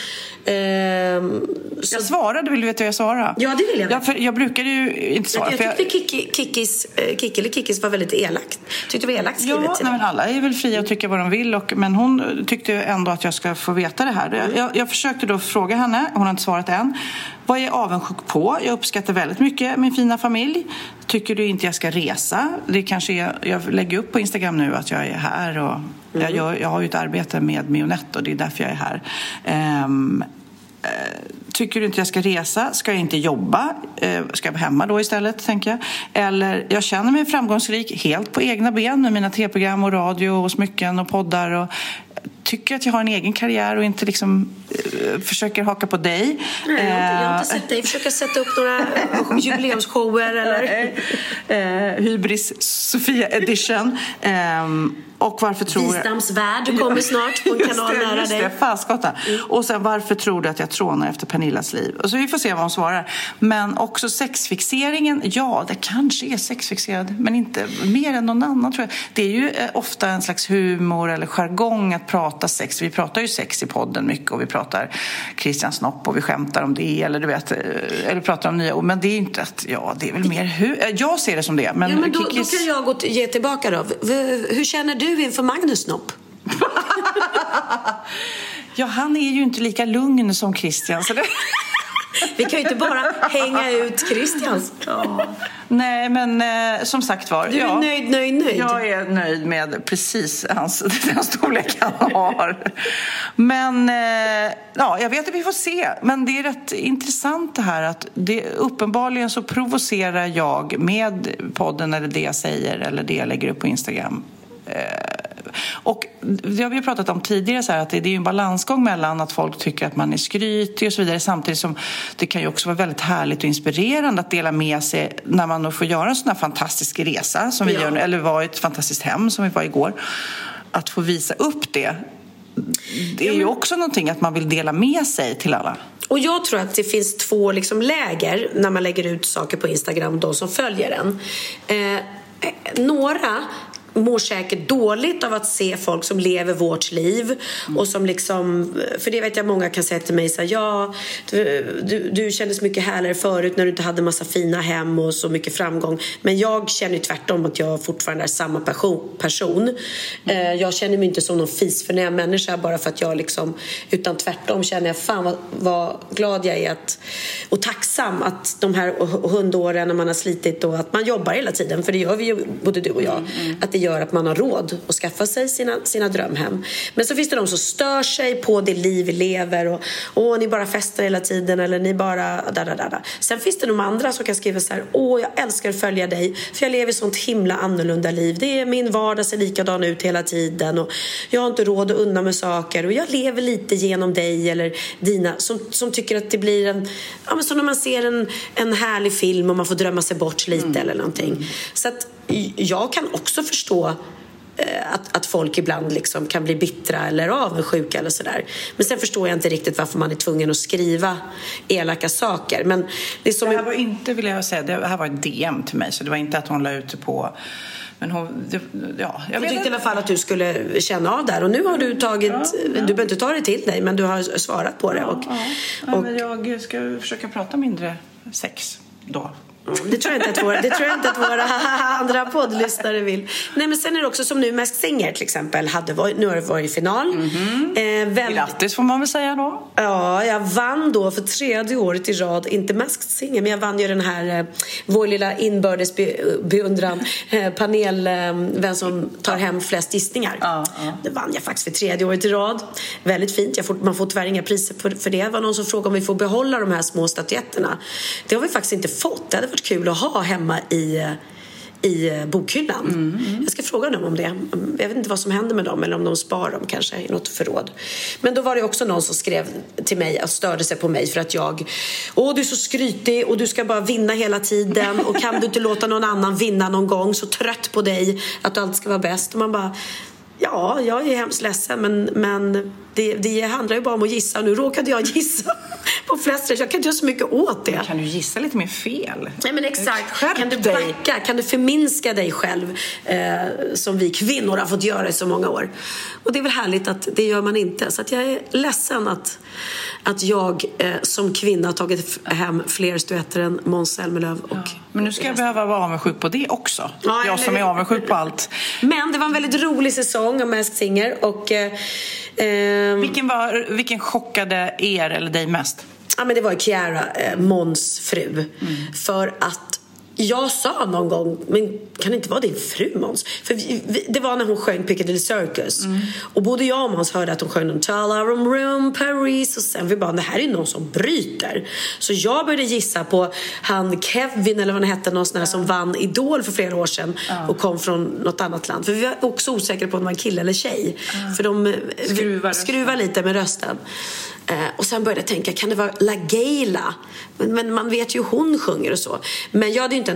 Jag svarade, vill du veta hur jag svarade? Ja, det vill jag. Jag brukade ju inte svara. Jag tyckte Kikkis var väldigt elakt. Tyckte det var elakt skrivet. Ja, men alla är väl fria att tycka vad de vill. Men hon tyckte ändå att jag ska få veta det här. Jag försökte då fråga henne, hon har inte svarat än. Vad är jag avundsjuk på? Jag uppskattar väldigt mycket min fina familj. Tycker du inte jag ska resa? Det kanske jag lägger upp på Instagram nu att jag är här. Och jag har ju ett arbete med Mionett och det är därför jag är här. Tycker du inte jag ska resa? Ska jag inte jobba? Ska jag vara hemma då istället, tänker jag? Eller jag känner mig framgångsrik helt på egna ben med mina tv-program och radio och smycken och poddar och tycker att jag har en egen karriär och inte liksom försöker haka på dig. Nej, jag har inte sett dig försöka sätta upp några jubileumsshower eller Hybris Sofia Edition. Och varför tror Visdams värld kommer snart på en kanal nära dig. Faskotta. Och sen varför tror du att jag trånar efter Pernillas liv? Och så vi får se vad hon svarar. Men också sexfixeringen, ja, det kanske är sexfixerad, men inte mer än någon annan, tror jag. Det är ju ofta en slags humor eller jargong att prata prata sex. Vi pratar ju sex i podden mycket och vi pratar Christian Snopp och vi skämtar om det eller du vet, eller pratar om nya ord. Men det är ju inte att, det är väl mer jag ser det som det. Men, då kan jag ge tillbaka då. Hur känner du inför Magnus Snopp? Ja, han är ju inte lika lugn som Christian så det... Vi kan ju inte bara hänga ut Christians. Nej, men som sagt var. Du är nöjd. Jag är nöjd med precis den storlek han har. Men jag vet att vi får se. Men det är rätt intressant det här att uppenbarligen så provocerar jag med podden eller det jag säger eller det jag lägger upp på Instagram. Och det har vi pratat om tidigare så här, att det är ju en balansgång mellan att folk tycker att man är skrytig och så vidare, samtidigt som det kan ju också vara väldigt härligt och inspirerande att dela med sig när man då får göra en sån här fantastisk resa som vi gör nu, eller var ett fantastiskt hem som vi var igår, att få visa upp det. Det är ju också någonting att man vill dela med sig till alla. Och jag tror att det finns två läger när man lägger ut saker på Instagram, de som följer en. Några mår säkert dåligt av att se folk som lever vårt liv och som för det vet jag många kan säga till mig så här, du kändes mycket härligare förut när du inte hade massa fina hem och så mycket framgång, men jag känner ju tvärtom att jag fortfarande är samma person. Jag känner mig inte som någon fisförnäm människa bara för att jag utan tvärtom känner jag fan vad glad jag är och tacksam att de här hundåren när man har slitit och att man jobbar hela tiden, för det gör vi ju både du och jag, att det gör att man har råd att skaffa sig sina drömhem. Men så finns det de som stör sig på det liv vi lever och ni bara festar hela tiden eller ni bara Sen finns det de andra som kan skriva så här: jag älskar att följa dig för jag lever sånt himla annorlunda liv. Det är min vardag ser likadan ut hela tiden och jag har inte råd att unna med saker och jag lever lite genom dig eller dina som tycker att det blir som när man ser en härlig film och man får drömma sig bort lite eller någonting. Så att jag kan också förstå att folk ibland kan bli bittra eller avundsjuka eller sådär. Men sen förstår jag inte riktigt varför man är tvungen att skriva elaka saker. Men det är som det här var inte, vill jag säga, det här var ett DM till mig, så det var inte att hon la ut det på. Men jag tyckte i alla fall att du skulle känna av där. Och nu har du tagit, du behöver inte ta det till dig, men du har svarat på det. Men jag ska försöka prata mindre sex då. Det tror jag inte att våra andra poddlyssnare vill. Nej, men sen är det också som nu Masked Singer till exempel nu har det varit i final. Grattis får man väl säga då. Ja, jag vann då för 3:e året i rad, inte Masked Singer, men jag vann ju den här vår lilla inbördes beundran panel, vem som tar hem flest gissningar. Det vann jag faktiskt för 3:e året i rad. Väldigt fint, man får tyvärr inga priser för det. Det var någon som frågade om vi får behålla de här små statyetterna. Det har vi faktiskt inte fått. Det hade varit kul att ha hemma i bokhyllan. Jag ska fråga dem om det. Jag vet inte vad som händer med dem eller om de sparar dem kanske i något förråd. Men då var det också någon som skrev till mig och störde sig på mig för att du är så skrytig och du ska bara vinna hela tiden och kan du inte låta någon annan vinna någon gång, så trött på dig att allt ska vara bäst. Och man bara, ja, jag är hemskt ledsen men det handlar ju bara om att gissa. Nu råkade jag gissa på flest. Jag kan inte göra så mycket åt det. Kan du gissa lite mer fel? Nej, men exakt. Kan du backa? Kan du förminska dig själv som vi kvinnor har fått göra i så många år? Och det är väl härligt att det gör man inte. Så att jag är ledsen att jag som kvinna har tagit hem fler statuetter än Måns Zelmerlöw. Men nu ska jag behöva vara avundsjuk på det också. Ja, jag som är avundsjuk på allt. Men det var en väldigt rolig säsong av Masked Singer. Och vilken chockade er eller dig mest? Ja, men det var Chiara, Måns fru. För att jag sa någon gång, men kan det inte vara din fru Måns? För det var när hon sjöng Piccadilly Circus. Och både jag och Måns hörde att hon sjöng Tala Room Paris. Och sen vi bara, det här är någon som bryter. Så jag började gissa på han Kevin eller vad han hette, någon sån där som vann Idol för flera år sedan och kom från något annat land. För vi var också osäkra på om det var en kille eller tjej. För de skruvar lite med rösten. Och sen började jag tänka, kan det vara La Gaila? Men man vet ju hon sjunger och så. Men jag hade ju inte en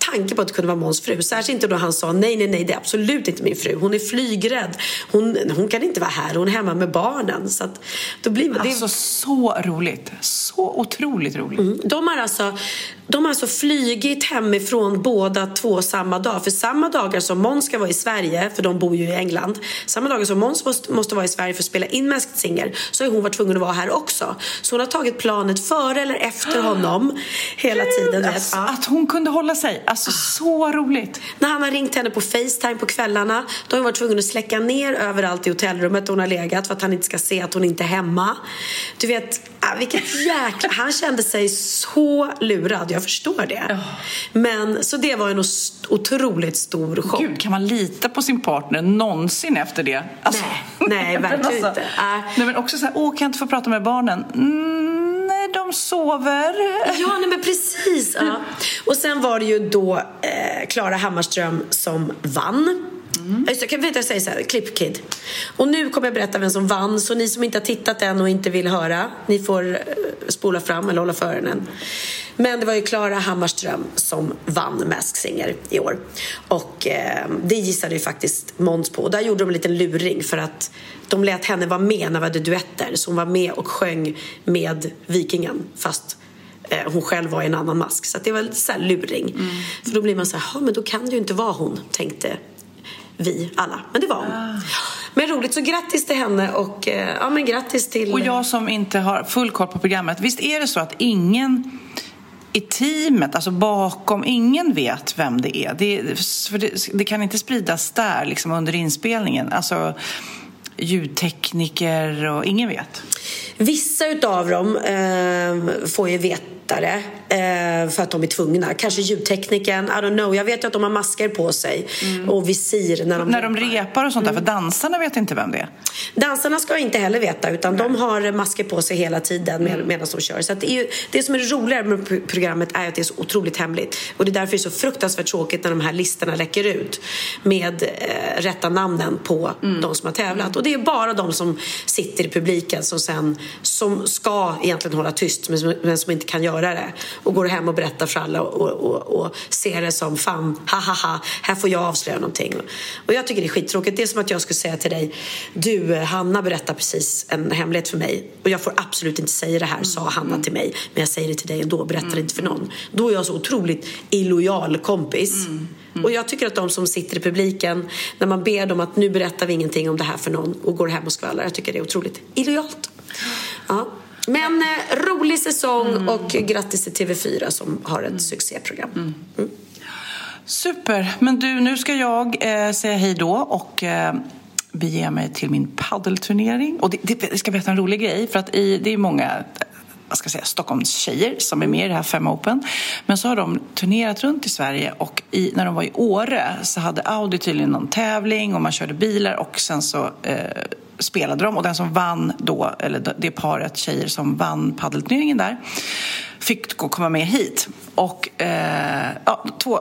tanke på att det kunde vara Måns fru. Särskilt inte då han sa nej, det är absolut inte min fru. Hon är flygrädd. Hon kan inte vara här. Hon är hemma med barnen. Så att då blir man... Alltså så roligt. Så otroligt roligt. De har alltså flygit hemifrån båda två samma dag. För samma dagar som Måns ska vara i Sverige, för de bor ju i England, samma dagar som Måns måste vara i Sverige för att spela in Masked Singer, så har hon varit tvungen att vara här också. Så hon har tagit planet före eller efter honom hela tiden. Alltså, att hon kunde hålla sig. Alltså så roligt. När han har ringt henne på FaceTime på kvällarna, då har hon varit tvungen att släcka ner överallt i hotellrummet hon har legat för att han inte ska se att hon inte är hemma. Du vet, vilket jäkla... Han kände sig så lurad, jag förstår det. Men så det var en otroligt stor chock. Gud, kan man lita på sin partner någonsin efter det? Alltså, nej, verkligen inte. Nej, men också så här, kan jag inte få prata med barnen? Nej, de sover. Ja, nej, men precis. Ja. Och sen var det ju då Klara Hammarström som vann. Jag kan inte säga så här, Clip Kid. Och nu kommer jag berätta vem som vann. Så ni som inte har tittat än och inte vill höra, ni får spola fram eller hålla för öronen. Men det var ju Klara Hammarström som vann Masked Singer i år. Och det gissade ju faktiskt Måns på. Och där gjorde de en liten luring för att de lät henne vara med när vi hade duetter. Så hon var med och sjöng med Vikingen, fast hon själv var i en annan mask. Så att det var lite så här luring. För då blir man så här, men då kan det ju inte vara hon, tänkte vi alla. Men det var hon. Men roligt, så grattis till henne och men grattis till... Och jag som inte har full koll på programmet, visst är det så att ingen i teamet, alltså bakom, ingen vet vem det är? Det kan inte spridas där liksom under inspelningen. Alltså ljudtekniker och ingen vet. Vissa utav dem får ju veta för att de är tvungna. Kanske ljudtekniken, I don't know. Jag vet ju att de har masker på sig och visir när de repar och sånt där. För dansarna vet inte vem det är. Dansarna ska inte heller veta, utan de har masker på sig hela tiden medan de kör. Så att det som är roligare med programmet är att det är så otroligt hemligt. Och det är därför det är så fruktansvärt tråkigt när de här listorna läcker ut med rätta namnen på de som har tävlat. Och det är bara de som sitter i publiken som ska egentligen hålla tyst, men som inte kan göra det. Och går hem och berättar för alla och ser det som fan, hahaha, här får jag avslöja någonting. Och jag tycker det är skittråkigt. Det är som att jag skulle säga till dig, du, Hanna berättar precis en hemlighet för mig och jag får absolut inte säga det här, sa Hanna till mig, men jag säger det till dig ändå, berättar inte för någon. Då är jag så otroligt illojal kompis. Och jag tycker att de som sitter i publiken, när man ber dem att nu berättar vi ingenting om det här för någon och går hem och skvallrar, jag tycker det är otroligt illojalt. Ja. Men rolig säsong och grattis till TV4 som har ett succéprogram. Super, men du, nu ska jag säga hej då och bege mig till min paddelturnering. Och det ska berätta en rolig grej, för att det är många, jag ska säga, Stockholms tjejer som är med i det här 5 Open. Men så har de turnerat runt i Sverige och när de var i Åre så hade Audi tydligen någon tävling och man körde bilar och sen så spelade de, och den som vann då, eller det paret tjejer som vann paddelturneringen där, fick komma med hit. Och 2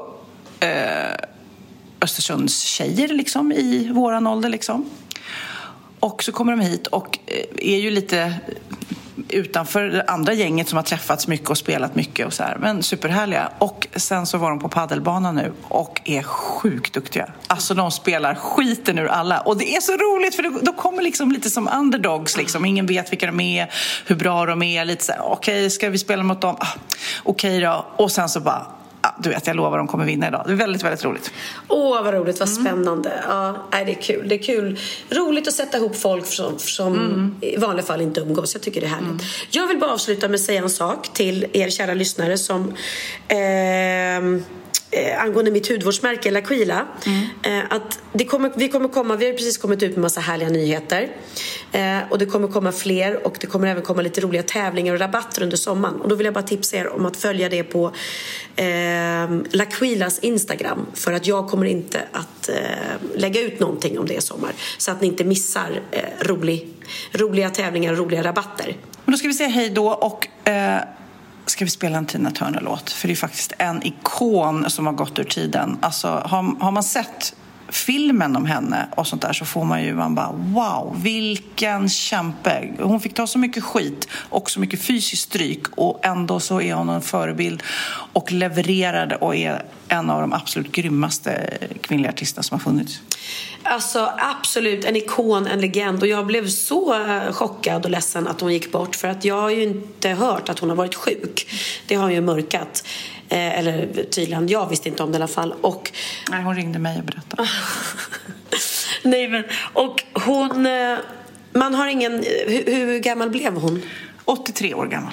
Östersunds tjejer liksom i våran ålder liksom. Och så kommer de hit och är ju lite utanför det andra gänget som har träffats mycket och spelat mycket och så här, men superhärliga. Och sen så var de på paddelbanan nu och är sjukt duktiga. Alltså de spelar skiten ur alla och det är så roligt, för då kommer liksom lite som underdogs liksom. Ingen vet vilka de är, hur bra de är, lite så här, okej, ska vi spela mot dem? Okej då. Och sen så bara, du vet, jag lovar, de kommer vinna idag. Det är väldigt, väldigt roligt. Vad roligt, vad spännande. Ja, det är kul. Det är kul. Roligt att sätta ihop folk som i vanliga fall inte umgås. Jag tycker det är härligt. Jag vill bara avsluta med att säga en sak till er kära lyssnare som angående mitt hudvårdsmärke L'Aquila, att vi har precis kommit ut med massa härliga nyheter, och det kommer komma fler, och det kommer även komma lite roliga tävlingar och rabatter under sommaren, och då vill jag bara tipsa er om att följa det på L'Aquilas Instagram, för att jag kommer inte att lägga ut någonting om det i sommar, så att ni inte missar roliga tävlingar och roliga rabatter. Men då ska vi säga hej då och ska vi spela en Tina Turner-låt, för det är faktiskt en ikon som har gått ur tiden. Alltså har man sett filmen om henne och sånt där, så får man bara wow, vilken kämpe. Hon fick ta så mycket skit och så mycket fysiskt stryk, och ändå så är hon en förebild och levererade och är en av de absolut grymmaste kvinnliga artisterna som har funnits. Alltså absolut, en ikon, en legend. Och jag blev så chockad och ledsen att hon gick bort, för att jag har ju inte hört att hon har varit sjuk. Det har ju mörkat. Eller tydligen, jag visste inte om det i alla fall. Och nej, hon ringde mig och berättade. Nej, men och hon, man har ingen, hur gammal blev hon? 83 år gammal.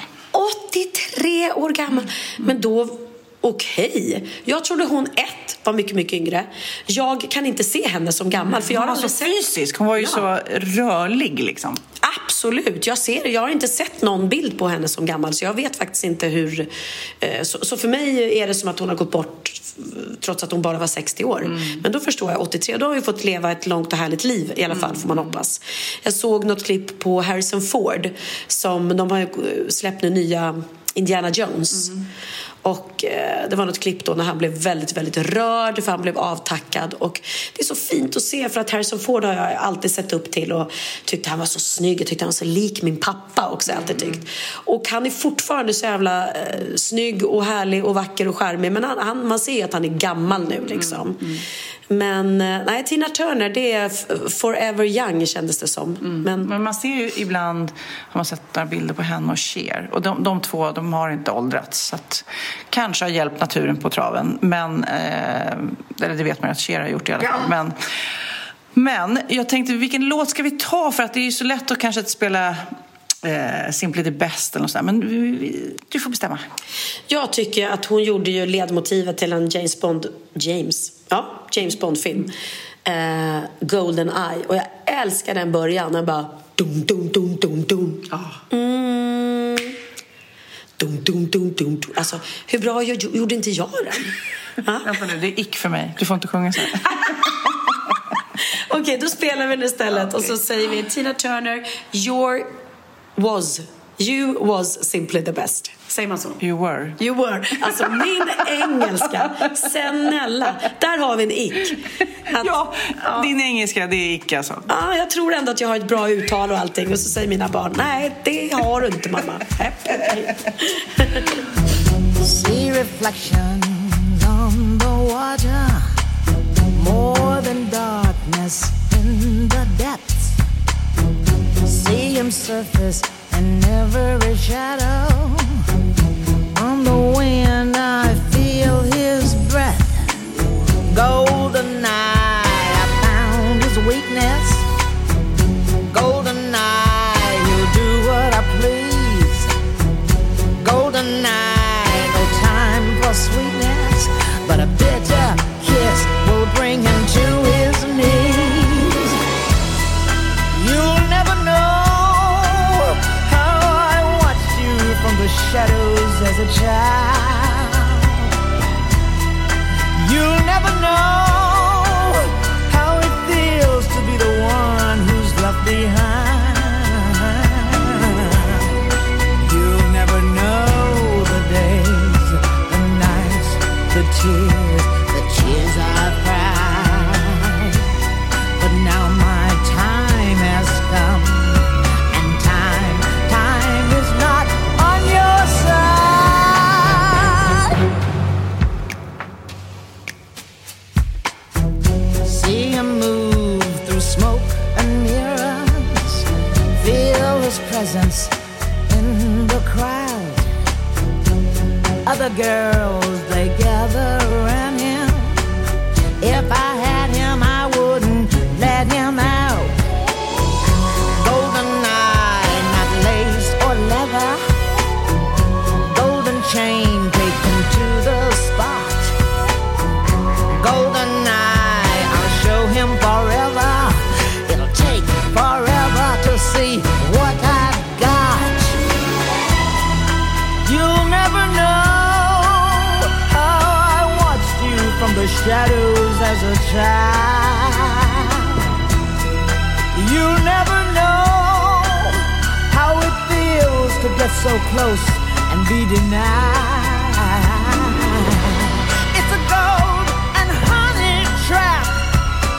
83 år gammal. Men då, okej. Jag trodde hon var mycket, mycket yngre. Jag kan inte se henne som gammal, för jag har aldrig så fysisk. Hon var ju så rörlig liksom. Absolut, jag har inte sett någon bild på henne som gammal, så jag vet faktiskt inte hur. Så för mig är det som att hon har gått bort trots att hon bara var 60 år. Men då förstår jag 83, då har vi fått leva ett långt och härligt liv i alla fall, får man hoppas. Jag såg något klipp på Harrison Ford, som de har släppt nu nya Indiana Jones. Och det var något klipp då när han blev väldigt, väldigt rörd, för han blev avtackad. Och det är så fint att se, för att Harrison Ford har jag alltid sett upp till och tyckte han var så snygg. Jag tyckte han var så lik min pappa också, alltid tyckt. Och han är fortfarande så jävla snygg och härlig och vacker och charmig. Men man ser ju att han är gammal nu liksom. Men nej, Tina Turner, det är forever young, kändes det som. Men man ser ju ibland, har man sett några bilder på henne och Cher, och de två, de har inte åldrats, så att kanske har hjälpt naturen på traven. Men eller det vet man att Cher har gjort i alla fall. Men jag tänkte, vilken låt ska vi ta? För att det är ju så lätt att kanske spela Simply the Best eller något sånt. Men du får bestämma. Jag tycker att hon gjorde ju ledmotivet till en James Bond-film, Golden Eye. Och jag älskar den början. Den bara dum dum dum dum dum. Dum dum dum dum. Alltså, hur bra gjorde inte jag den? Det är ick för mig. Du får inte sjunga så här. Okej, då spelar vi den istället. Och så säger vi Tina Turner, You was simply the best. Säger man så? You were. Alltså min engelska, snälla. Där har vi en ick. Din engelska, det är ick alltså. Ja, jag tror ändå att jag har ett bra uttal och allting. Och så säger mina barn, nej, det har du inte, mamma. See reflections on the water, more than darkness in the depths. See him surface in every shadow. On the wind I feel his breath. Golden eye, I found his weakness. Golden eye, he'll do what I please. Golden eye, no time for sweetness, but a bitter kiss will bring him to his knees. You'll never know how I watched you from the shadows as a child. You'll never know how it feels to be the one who's left behind. You'll never know the days, the nights, the tears I've cried. But now my time has come, and time is not on your side. See him move through smoke and mirrors, feel his presence in the crowd. Other girls, they gather around him. If I had him, I wouldn't let him out. Golden eye, not lace or leather. Golden chain taken to the spot. Golden eye, I'll show him forever. It'll take forever to see what I've got. You'll never know how I watched you from the shadows as a child. You'll never know how it feels to get so close and be denied. It's a gold and honey trap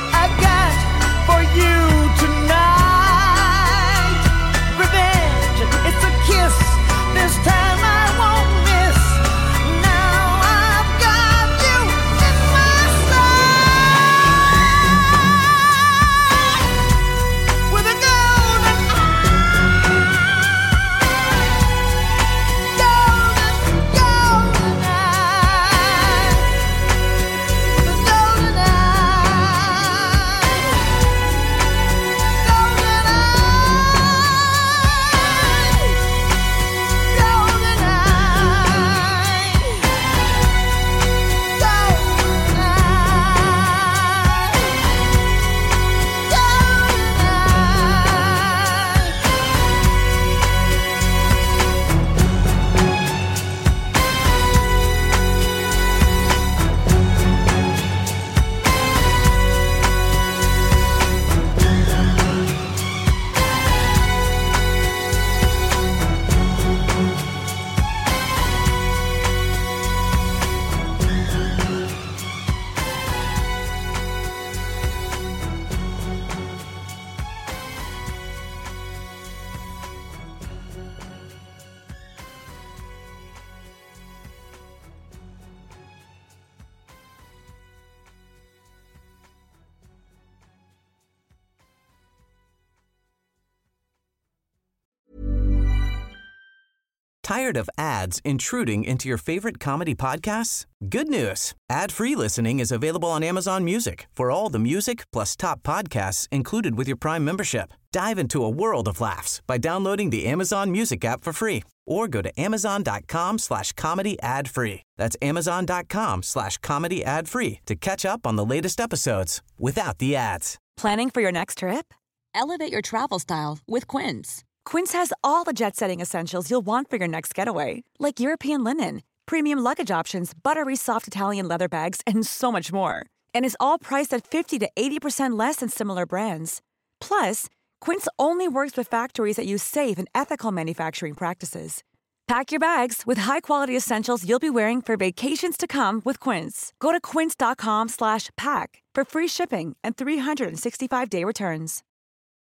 Tired of ads intruding into your favorite comedy podcasts? Good news. Ad-free listening is available on Amazon Music for all the music plus top podcasts included with your Prime membership. Dive into a world of laughs by downloading the Amazon Music app for free or go to amazon.com/comedy ad-free. That's amazon.com/comedy ad-free to catch up on the latest episodes without the ads. Planning for your next trip? Elevate your travel style with Quince. Quince has all the jet-setting essentials you'll want for your next getaway, like European linen, premium luggage options, buttery soft Italian leather bags, and so much more. And is all priced at 50 to 80% less than similar brands. Plus, Quince only works with factories that use safe and ethical manufacturing practices. Pack your bags with high-quality essentials you'll be wearing for vacations to come with Quince. Go to quince.com/pack for free shipping and 365-day returns.